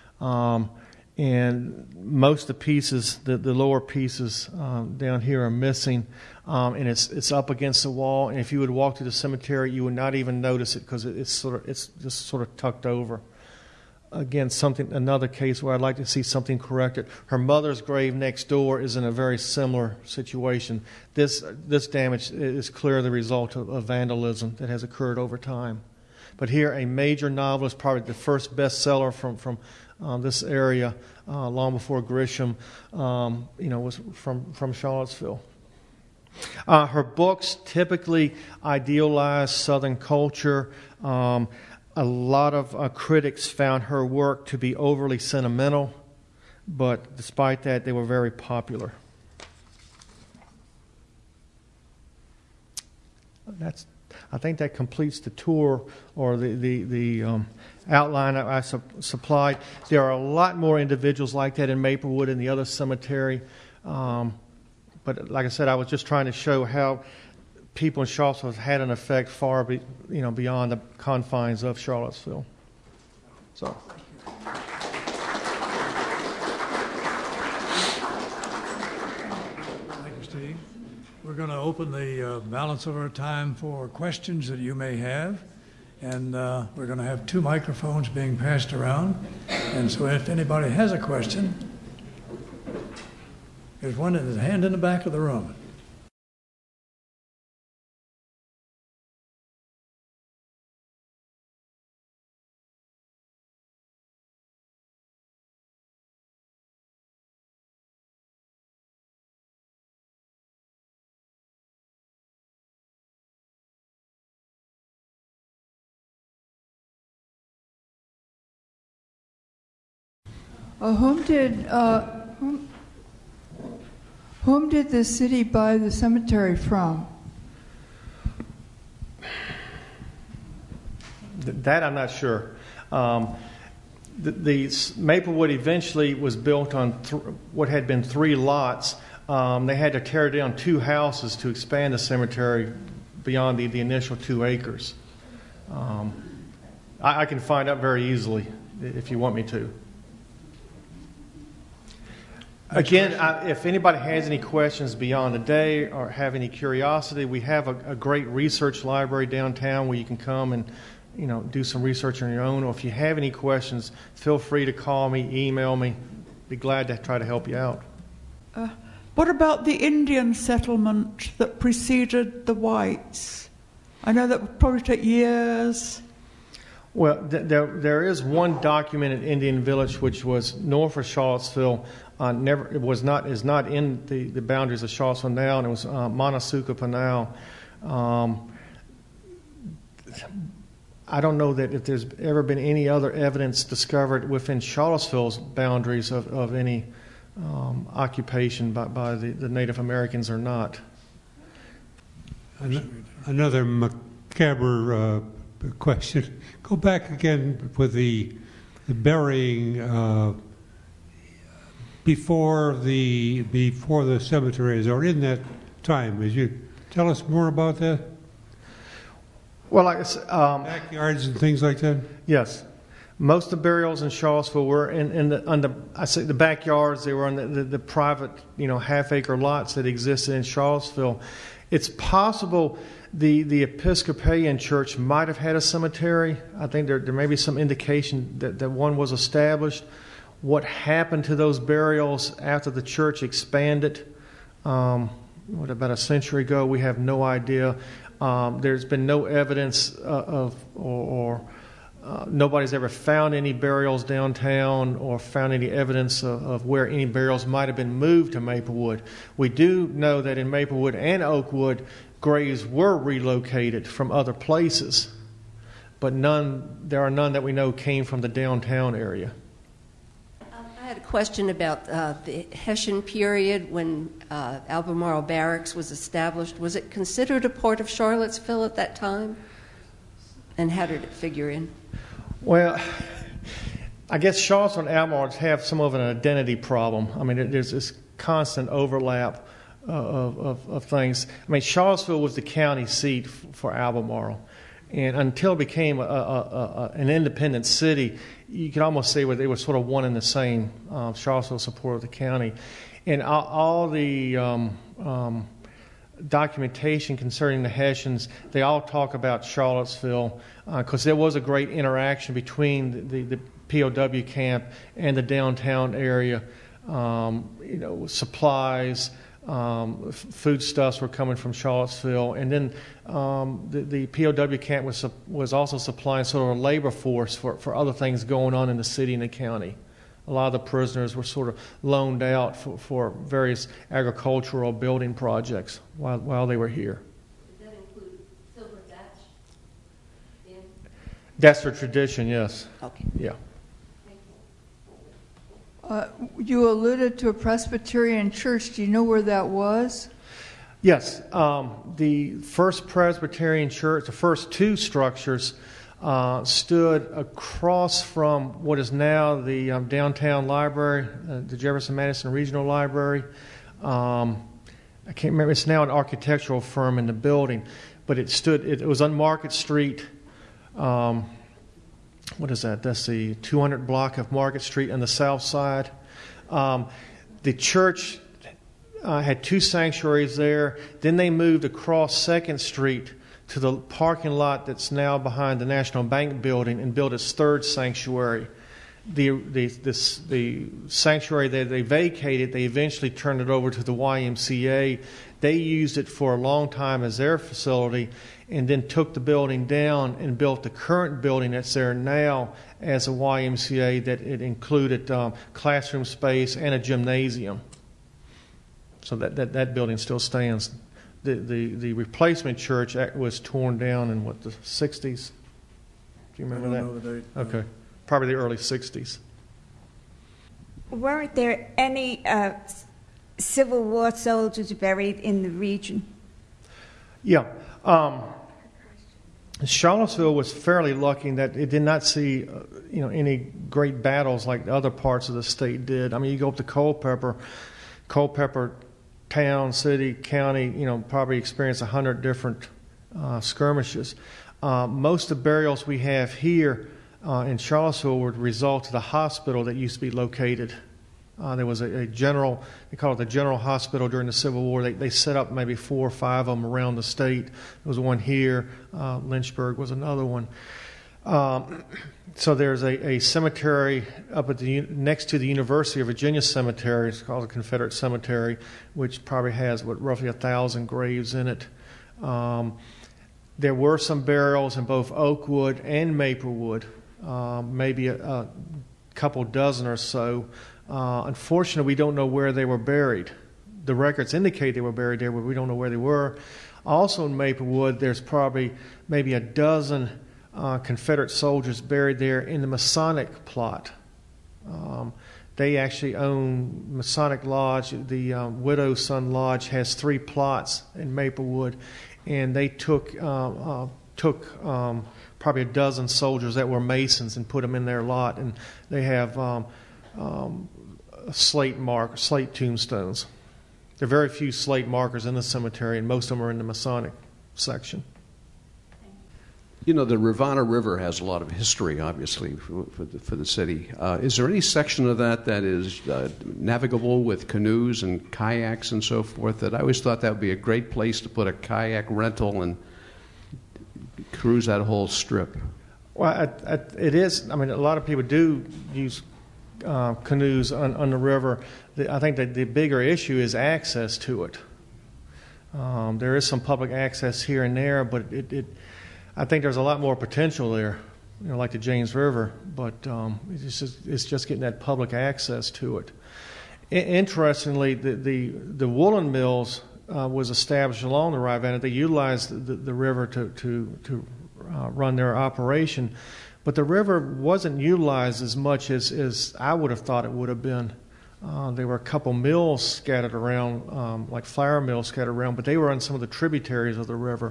And most of the pieces, the lower pieces down here are missing, and it's up against the wall. And if you would walk through the cemetery, you would not even notice it because it's just sort of tucked over. Again, another case where I'd like to see something corrected. Her mother's grave next door is in a very similar situation. This damage is clearly the result of vandalism that has occurred over time. But here, a major novelist, probably the first bestseller from this area, long before Grisham, was from Charlottesville. Her books typically idealize Southern culture. A lot of critics found her work to be overly sentimental, but despite that, they were very popular. I think that completes the tour or the outline I supplied. There are a lot more individuals like that in Maplewood and the other cemetery. But like I said, I was just trying to show how people in Charlottesville have had an effect far beyond the confines of Charlottesville. So. Thank you, Steve. We're going to open the balance of our time for questions that you may have. And we're going to have 2 microphones being passed around. And so if anybody has a question, there's one in the hand in the back of the room. Whom did the city buy the cemetery from? That I'm not sure. The Maplewood eventually was built on what had been 3 lots. They had to tear down 2 houses to expand the cemetery beyond the initial 2 acres. I can find out very easily if you want me to. Again, if anybody has any questions beyond the day or have any curiosity, we have a great research library downtown where you can come and do some research on your own. Or if you have any questions, feel free to call me, email me. Be glad to try to help you out. What about the Indian settlement that preceded the whites? I know that would probably take years. Well, there is one documented Indian village which was north of Charlottesville. Is not in the boundaries of Charlottesville now, and it was Montezuma Pinal. I don't know that if there's ever been any other evidence discovered within Charlottesville's boundaries of any occupation by the Native Americans or not. Another macabre question. Go back again with the burying before the cemeteries, or in that time. Would you tell us more about that? Well, backyards and things like that. Yes, most of the burials in Charlottesville were in the backyards. They were on the private, half-acre lots that existed in Charlottesville. It's possible the Episcopalian Church might have had a cemetery. I think there may be some indication that one was established. What happened to those burials after the church expanded? About a century ago? We have no idea. There's been no evidence nobody's ever found any burials downtown or found any evidence of where any burials might have been moved to Maplewood. We do know that in Maplewood and Oakwood, graves were relocated from other places, but there are none that we know came from the downtown area. I had a question about the Hessian period when Albemarle Barracks was established. Was it considered a part of Charlottesville at that time? And how did it figure in? Well, I guess Charlottesville and Albemarle have some of an identity problem. I mean, there's this constant overlap of things. I mean, Charlottesville was the county seat for Albemarle. And until it became an independent city, you could almost say they were sort of one and the same. Charlottesville supported the county. And all the documentation concerning the Hessians, they all talk about Charlottesville because there was a great interaction between the POW camp and the downtown area. Supplies, foodstuffs were coming from Charlottesville, and then the POW camp was also supplying sort of a labor force for other things going on in the city and the county. A lot of the prisoners were sort of loaned out for various agricultural building projects while they were here. Does that include silver thatch? Yeah. That's their tradition, yes. Okay. Yeah. You alluded to a Presbyterian church. Do you know where that was? Yes. The first Presbyterian church, the first two structures, stood across from what is now the downtown library, the Jefferson Madison Regional Library. I can't remember. It's now an architectural firm in the building, but it was on Market Street. What is that? That's the 200 block of Market Street on the south side. The church had two sanctuaries there. Then they moved across 2nd Street to the parking lot that's now behind the National Bank building and built its third sanctuary. The sanctuary that they vacated, they eventually turned it over to the YMCA. They used it for a long time as their facility and then took the building down and built the current building that's there now as a YMCA that it included classroom space and a gymnasium. So that building still stands. The replacement church was torn down in, the 60s? Do you remember that? I don't know the date. Okay. Probably the early 60s. Weren't there any Civil War soldiers buried in the region? Yeah. Charlottesville was fairly lucky in that it did not see any great battles like the other parts of the state did. I mean, you go up to Culpeper town, city, county, probably experienced 100 different skirmishes. Most of the burials we have here in Charlottesville were the result of the hospital that used to be located. There was a general, they call it the General Hospital during the Civil War. They set up maybe 4 or 5 of them around the state. There was one here. Lynchburg was another one. So there's a cemetery up at next to the University of Virginia Cemetery. It's called the Confederate Cemetery, which probably has roughly 1,000 graves in it. There were some burials in both Oakwood and Maplewood, maybe a couple dozen or so. Unfortunately, we don't know where they were buried. The records indicate they were buried there, but we don't know where they were. Also in Maplewood, there's probably maybe a dozen Confederate soldiers buried there in the Masonic plot. They actually own Masonic Lodge. The Widow Son Lodge has 3 plots in Maplewood, and they took probably a dozen soldiers that were Masons and put them in their lot, and they have slate tombstones. There are very few slate markers in the cemetery, and most of them are in the Masonic section. You know, the Rivanna River has a lot of history, obviously, for the city. Is there any section of that is navigable with canoes and kayaks and so forth? That I always thought that would be a great place to put a kayak rental and cruise that whole strip. Well, it is. I mean, a lot of people do use canoes on the river. I think that the bigger issue is access to it. There is some public access here and there, but I think there's a lot more potential there, like the James River, but it's just getting that public access to it. Interestingly, the woolen mills was established along the Rivanna. They utilized the river to run their operation, but the river wasn't utilized as much as I would have thought it would have been. There were a couple mills scattered around, like flour mills scattered around, but they were on some of the tributaries of the river.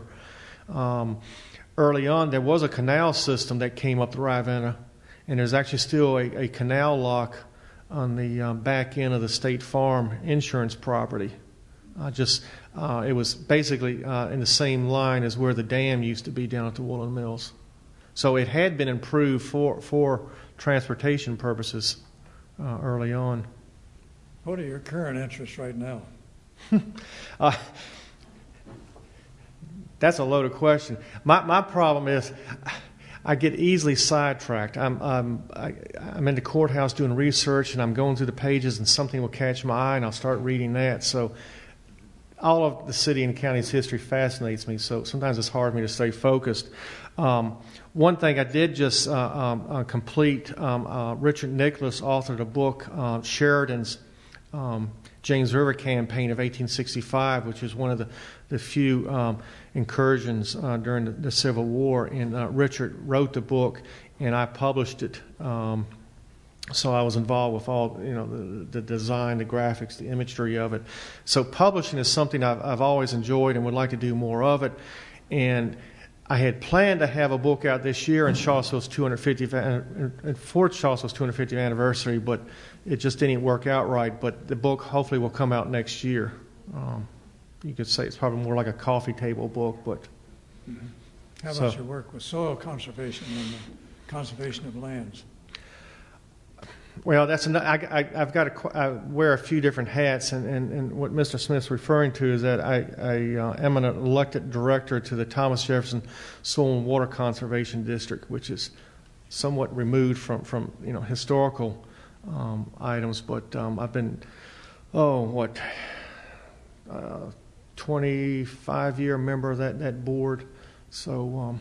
Early on, there was a canal system that came up the Rivanna, and there's actually still a canal lock on the back end of the State Farm insurance property. It was basically in the same line as where the dam used to be down at the woolen mills. So it had been improved for transportation purposes early on. What are your current interests right now? That's a loaded question. My problem is I get easily sidetracked. I'm in the courthouse doing research, and I'm going through the pages, and something will catch my eye, and I'll start reading that. So all of the city and county's history fascinates me, so sometimes it's hard for me to stay focused. One thing I did just complete, Richard Nicholas authored a book, Sheridan's James River Campaign of 1865, which is one of the few incursions during the Civil War. And Richard wrote the book, and I published it. So I was involved with all, the design, the graphics, the imagery of it. So publishing is something I've always enjoyed and would like to do more of it. And I had planned to have a book out this year in Charlottesville's 250th, for Charlottesville's 250th anniversary, but it just didn't work out right. But the book hopefully will come out next year. You could say it's probably more like a coffee table book, but. Mm-hmm. How about your work with soil conservation and the conservation of lands? Well, I've got to wear a few different hats, and what Mr. Smith's referring to is that I am an elected director to the Thomas Jefferson Soil and Water Conservation District, which is somewhat removed from historical items, but I've been 25-year member of that board, so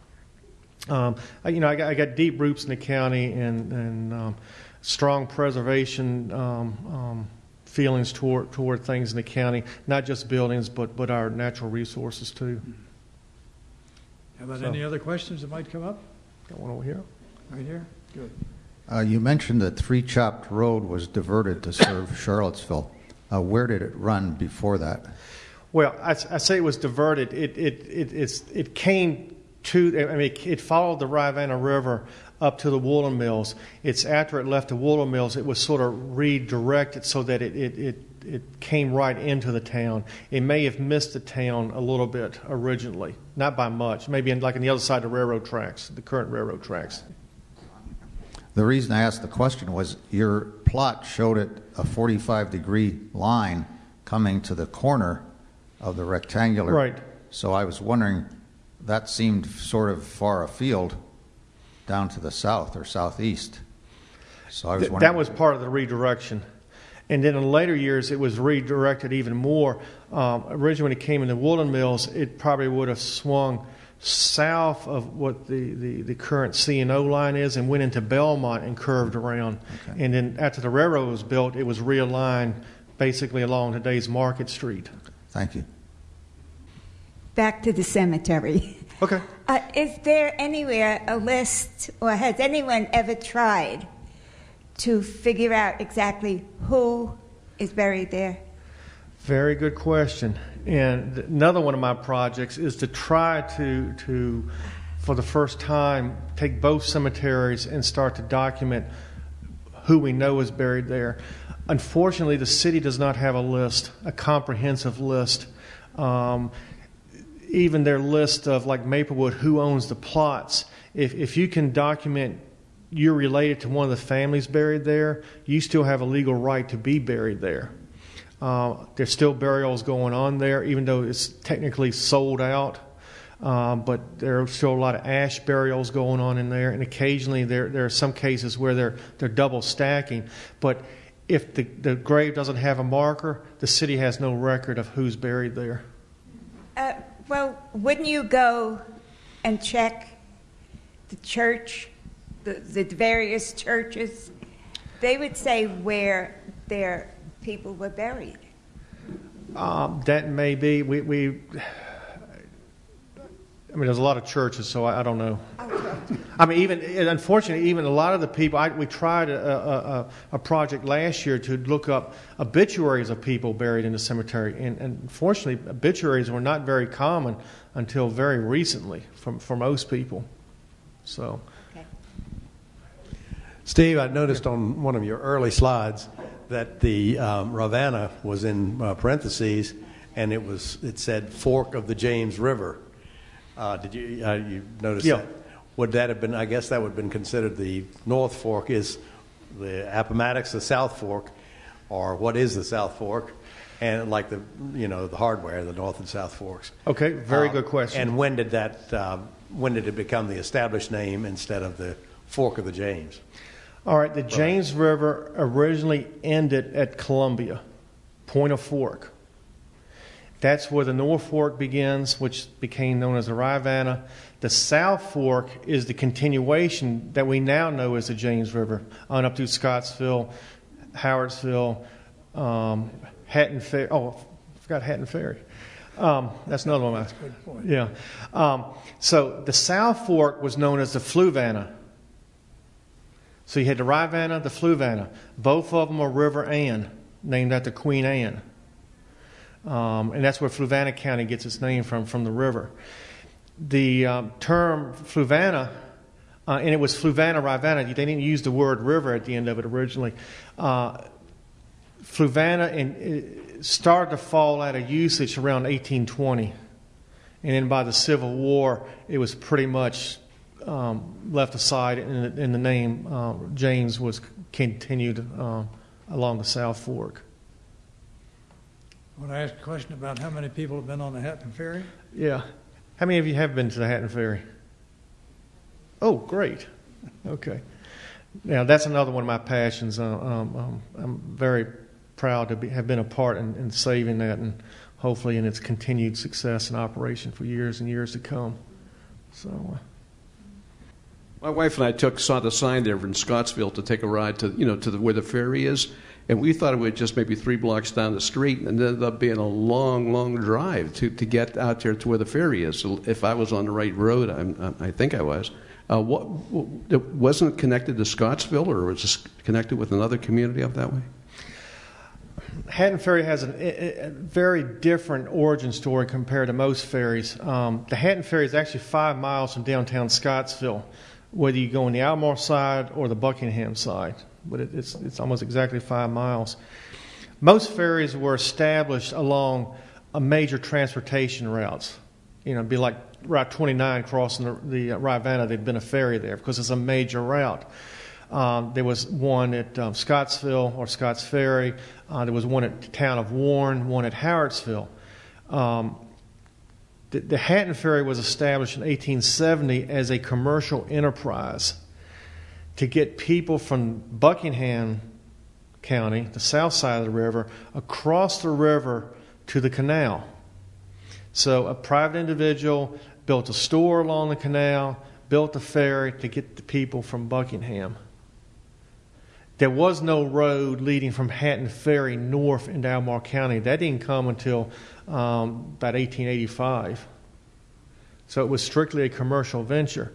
I got deep roots in the county and strong preservation feelings toward things in the county, not just buildings, but our natural resources too. How about any other questions that might come up? Got one over here. Right here? Good. You mentioned that Three Chopped Road was diverted to serve Charlottesville. Where did it run before that? Well, I say it was diverted. It came to. I mean, it followed the Rivanna River up to the woolen mills. It's after it left the woolen mills, it was sort of redirected so that it came right into the town. It may have missed the town a little bit originally, not by much. Maybe on the other side of the railroad tracks, the current railroad tracks. The reason I asked the question was your plot showed it a 45-degree line coming to the corner of the rectangular. Right. So I was wondering, that seemed sort of far afield. down to the south or southeast. So I was wondering. That was part of the redirection. And then in later years, it was redirected even more. Originally, when it came into Woollen Mills, it probably would have swung south of what the current C&O line is and went into Belmont and curved around. Okay. And then after the railroad was built, it was realigned basically along today's Market Street. Thank you. Back to the cemetery. Okay. Is there anywhere a list, or has anyone ever tried to figure out exactly who is buried there? Very good question. And another one of my projects is to try to for the first time, take both cemeteries and start to document who we know is buried there. Unfortunately, the city does not have a list, a comprehensive list. Even their list of, like Maplewood, who owns the plots. If you can document you're related to one of the families buried there, you still have a legal right to be buried there. There's still burials going on there, even though it's technically sold out. But there are still a lot of ash burials going on in there, and occasionally there are some cases where they're double stacking. But if the grave doesn't have a marker, the city has no record of who's buried there. Well, wouldn't you go and check the church, the various churches? They would say where their people were buried. That may be. I mean, there's a lot of churches, so I don't know. I mean, unfortunately, even a lot of the people, we tried a project last year to look up obituaries of people buried in the cemetery, and unfortunately, obituaries were not very common until very recently for most people. So, okay. Steve, I noticed on one of your early slides that the Ravenna was in parentheses, and it said Fork of the James River. Did you notice that? Would that have been? I guess that would have been considered the North Fork. Is the Appomattox the South Fork, or what is the South Fork? And like the hardware, the North and South Forks. Okay, very good question. And when did that? When did it become the established name instead of the Fork of the James? All right, the James River originally ended at Columbia, Point of Fork. That's where the North Fork begins, which became known as the Rivanna. The South Fork is the continuation that we now know as the James River, on up through Scottsville, Howardsville, Hatton Ferry. Oh, I forgot Hatton Ferry. That's another one. That's a good point. Yeah. So the South Fork was known as the Fluvanna. So you had the Rivanna, the Fluvanna. Both of them are River Ann, named after Queen Anne. And that's where Fluvanna County gets its name from the river. The term Fluvanna, and it was Fluvanna, Rivanna, they didn't use the word river at the end of it originally. Fluvanna started to fall out of usage around 1820. And then by the Civil War, it was pretty much left aside, and the name James was continued along the South Fork. I want to ask a question about how many people have been on the Hatton Ferry? Yeah. How many of you have been to the Hatton Ferry? Oh, great. Okay. Now, that's another one of my passions. I'm very proud to have been a part in saving that, and hopefully in its continued success and operation for years and years to come. So, my wife and I saw the sign there in Scottsville to take a ride to where the ferry is. And we thought it would just maybe 3 blocks down the street, and it ended up being a long, long drive to get out there to where the ferry is. So if I was on the right road, I think I was. It wasn't connected to Scottsville, or was it connected with another community up that way? Hatton Ferry has a very different origin story compared to most ferries. The Hatton Ferry is actually 5 miles from downtown Scottsville, whether you go on the Albemarle side or the Buckingham side. But it's almost exactly 5 miles. Most ferries were established along a major transportation routes. It'd be like Route 29 crossing the Rivanna. There'd been a ferry there because it's a major route. There was one at Scottsville or Scotts Ferry. There was one at the town of Warren, one at Howardsville. The The Hatton Ferry was established in 1870 as a commercial enterprise to get people from Buckingham County, the south side of the river, across the river to the canal. So a private individual built a store along the canal, built a ferry to get the people from Buckingham. There was no road leading from Hatton Ferry north into Albemarle County. That didn't come until about 1885. So it was strictly a commercial venture.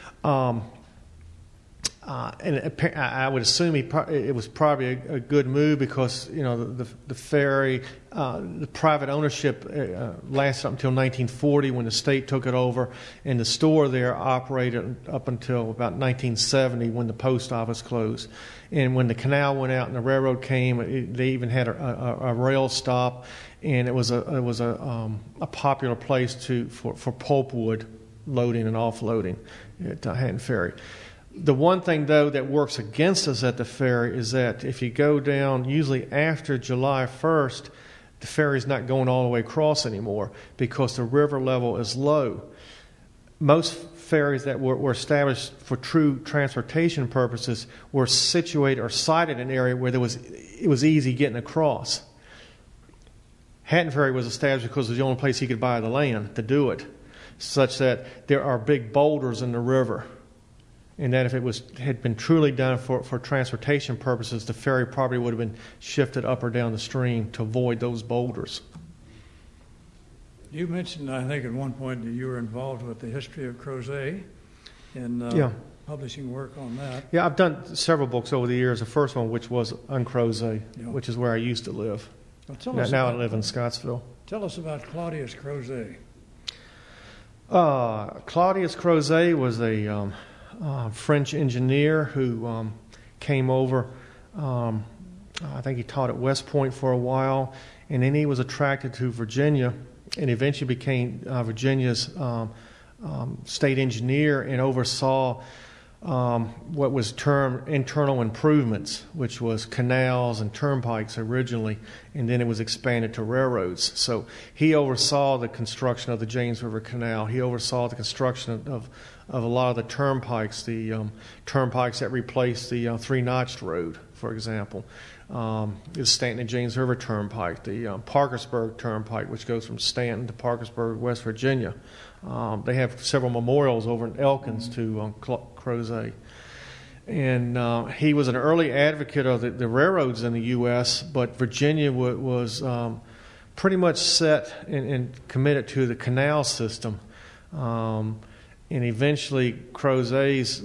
And I would assume it was probably a good move because, you know, the ferry, the private ownership lasted up until 1940 when the state took it over, and the store there operated up until about 1970 when the post office closed. And when the canal went out and the railroad came, they even had a rail stop, and it was a popular place for pulpwood loading and offloading at Hatton Ferry. The one thing, though, that works against us at the ferry is that if you go down, usually after July 1st, the ferry's not going all the way across anymore because the river level is low. Most ferries that were established for true transportation purposes were situated or sited in an area where it was easy getting across. Hatton Ferry was established because it was the only place he could buy the land to do it, such that there are big boulders in the river. And that if it had been truly done for transportation purposes, the ferry probably would have been shifted up or down the stream to avoid those boulders. You mentioned, I think, at one point that you were involved with the history of Crozet and publishing work on that. Yeah, I've done several books over the years. The first one, which was on Crozet, which is where I used to live. Well, now I live in Scottsville. Tell us about Claudius Crozet. Claudius Crozet was a French engineer who came over. I think he taught at West Point for a while, and then he was attracted to Virginia and eventually became Virginia's state engineer and oversaw what was termed internal improvements, which was canals and turnpikes originally, and then it was expanded to railroads. So he oversaw the construction of the James River Canal. He oversaw the construction of a lot of the turnpikes that replaced the three-notched road, for example. The Stanton and James River Turnpike, the Parkersburg Turnpike, which goes from Stanton to Parkersburg, West Virginia. They have several memorials over in Elkins to Crozet. And he was an early advocate of the railroads in the U.S., but Virginia was pretty much set and committed to the canal system. And eventually, Crozet's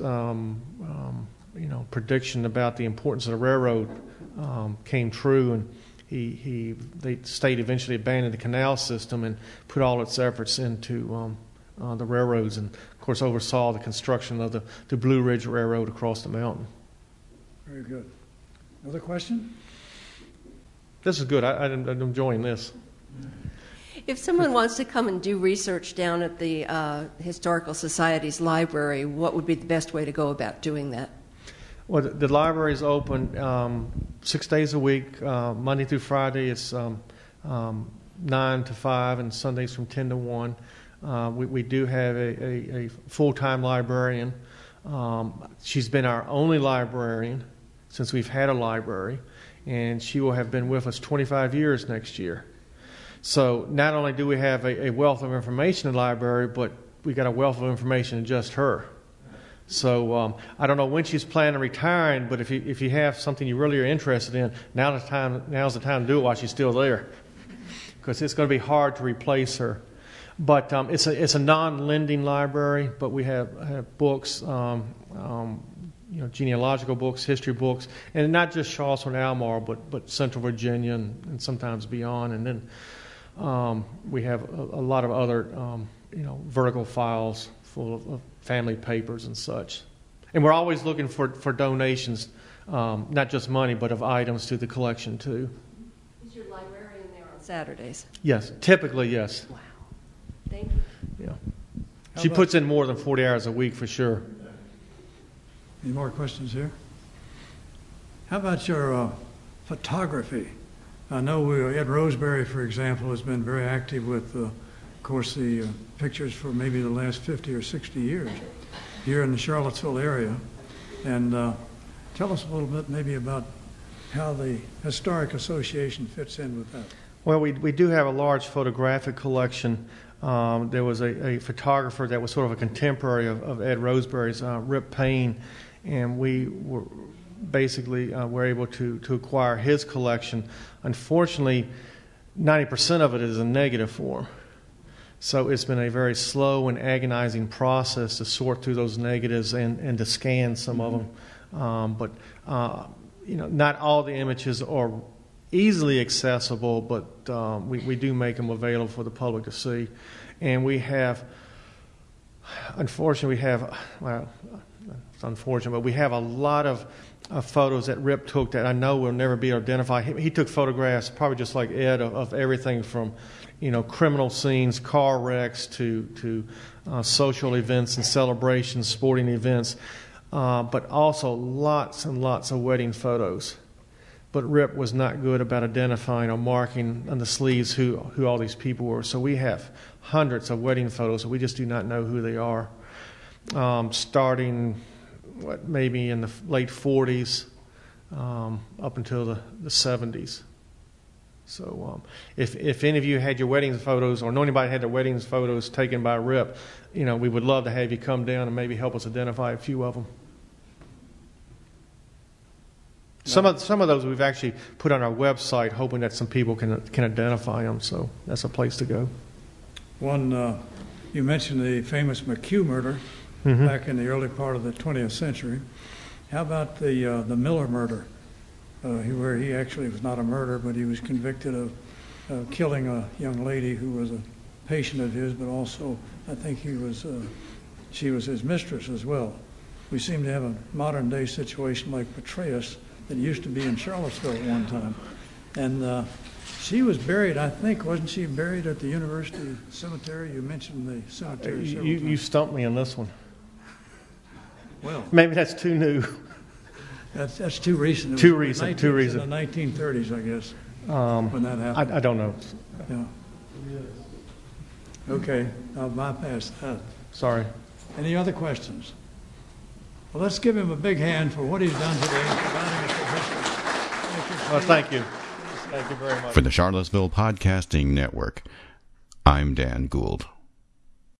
prediction about the importance of the railroad came true, and the state eventually abandoned the canal system and put all its efforts into the railroads, and of course oversaw the construction of the Blue Ridge Railroad across the mountain. Very good. Another question? This is good. I'm enjoying this. If someone wants to come and do research down at the Historical Society's library, what would be the best way to go about doing that? Well, the library is open 6 days a week, Monday through Friday. It's 9 to 5, and Sundays from 10 to 1. We do have a full-time librarian. She's been our only librarian since we've had a library, and she will have been with us 25 years next year. So not only do we have a wealth of information in the library, but we got a wealth of information in just her. So I don't know when she's planning on retiring, but if you have something you really are interested in, now's the time to do it while she's still there, because it's going to be hard to replace her. But it's a non-lending library, but we have books, genealogical books, history books, and not just Charleston and Albemarle, but Central Virginia and sometimes beyond. And then we have a lot of other vertical files full of family papers and such. And we're always looking for donations, not just money, but of items to the collection too. Is your librarian there on Saturdays? Yes, typically yes. Wow. Thank you. Yeah. She puts in more than 40 hours a week for sure. Any more questions here? How about your photography? I know Ed Roseberry, for example, has been very active with of course, the pictures for maybe the last 50 or 60 years here in the Charlottesville area. And tell us a little bit maybe about how the Historic Association fits in with that. Well, we do have a large photographic collection. There was a photographer that was sort of a contemporary of Ed Roseberry's, Rip Payne, and we were basically were able to acquire his collection. Unfortunately, 90% of it is in negative form. So it's been a very slow and agonizing process to sort through those negatives and to scan some of them. But not all the images are easily accessible, but we do make them available for the public to see. And we have, unfortunately, it's unfortunate, but we have a lot of photos that Rip took that I know will never be identified. He took photographs, probably just like Ed, of everything from, criminal scenes, car wrecks, to social events and celebrations, sporting events, but also lots and lots of wedding photos. But Rip was not good about identifying or marking on the sleeves who all these people were. So we have hundreds of wedding photos, and we just do not know who they are. Starting, maybe in the late 40s up until the 70s. So if any of you had your wedding photos or know anybody had their wedding photos taken by Rip, we would love to have you come down and maybe help us identify a few of them. Some of those we've actually put on our website, hoping that some people can identify them. So that's a place to go. One, you mentioned the famous McHugh murder back in the early part of the 20th century. How about the Miller murder, where he actually was not a murderer, but he was convicted of killing a young lady who was a patient of his, but also I think she was his mistress as well. We seem to have a modern day situation like Petraeus that used to be in Charlottesville at one time. And she was buried, I think, wasn't she buried at the University Cemetery? You mentioned the cemetery several times. You stumped me on this one. Well, maybe that's too new. That's too recent. Too recent. In the 1930s, I guess, when that happened. I don't know. Yeah. Okay, I'll bypass that. Sorry. Any other questions? Well, let's give him a big hand for what he's done today. Well, thank you. Thank you very much. For the Charlottesville Podcasting Network, I'm Dan Gould.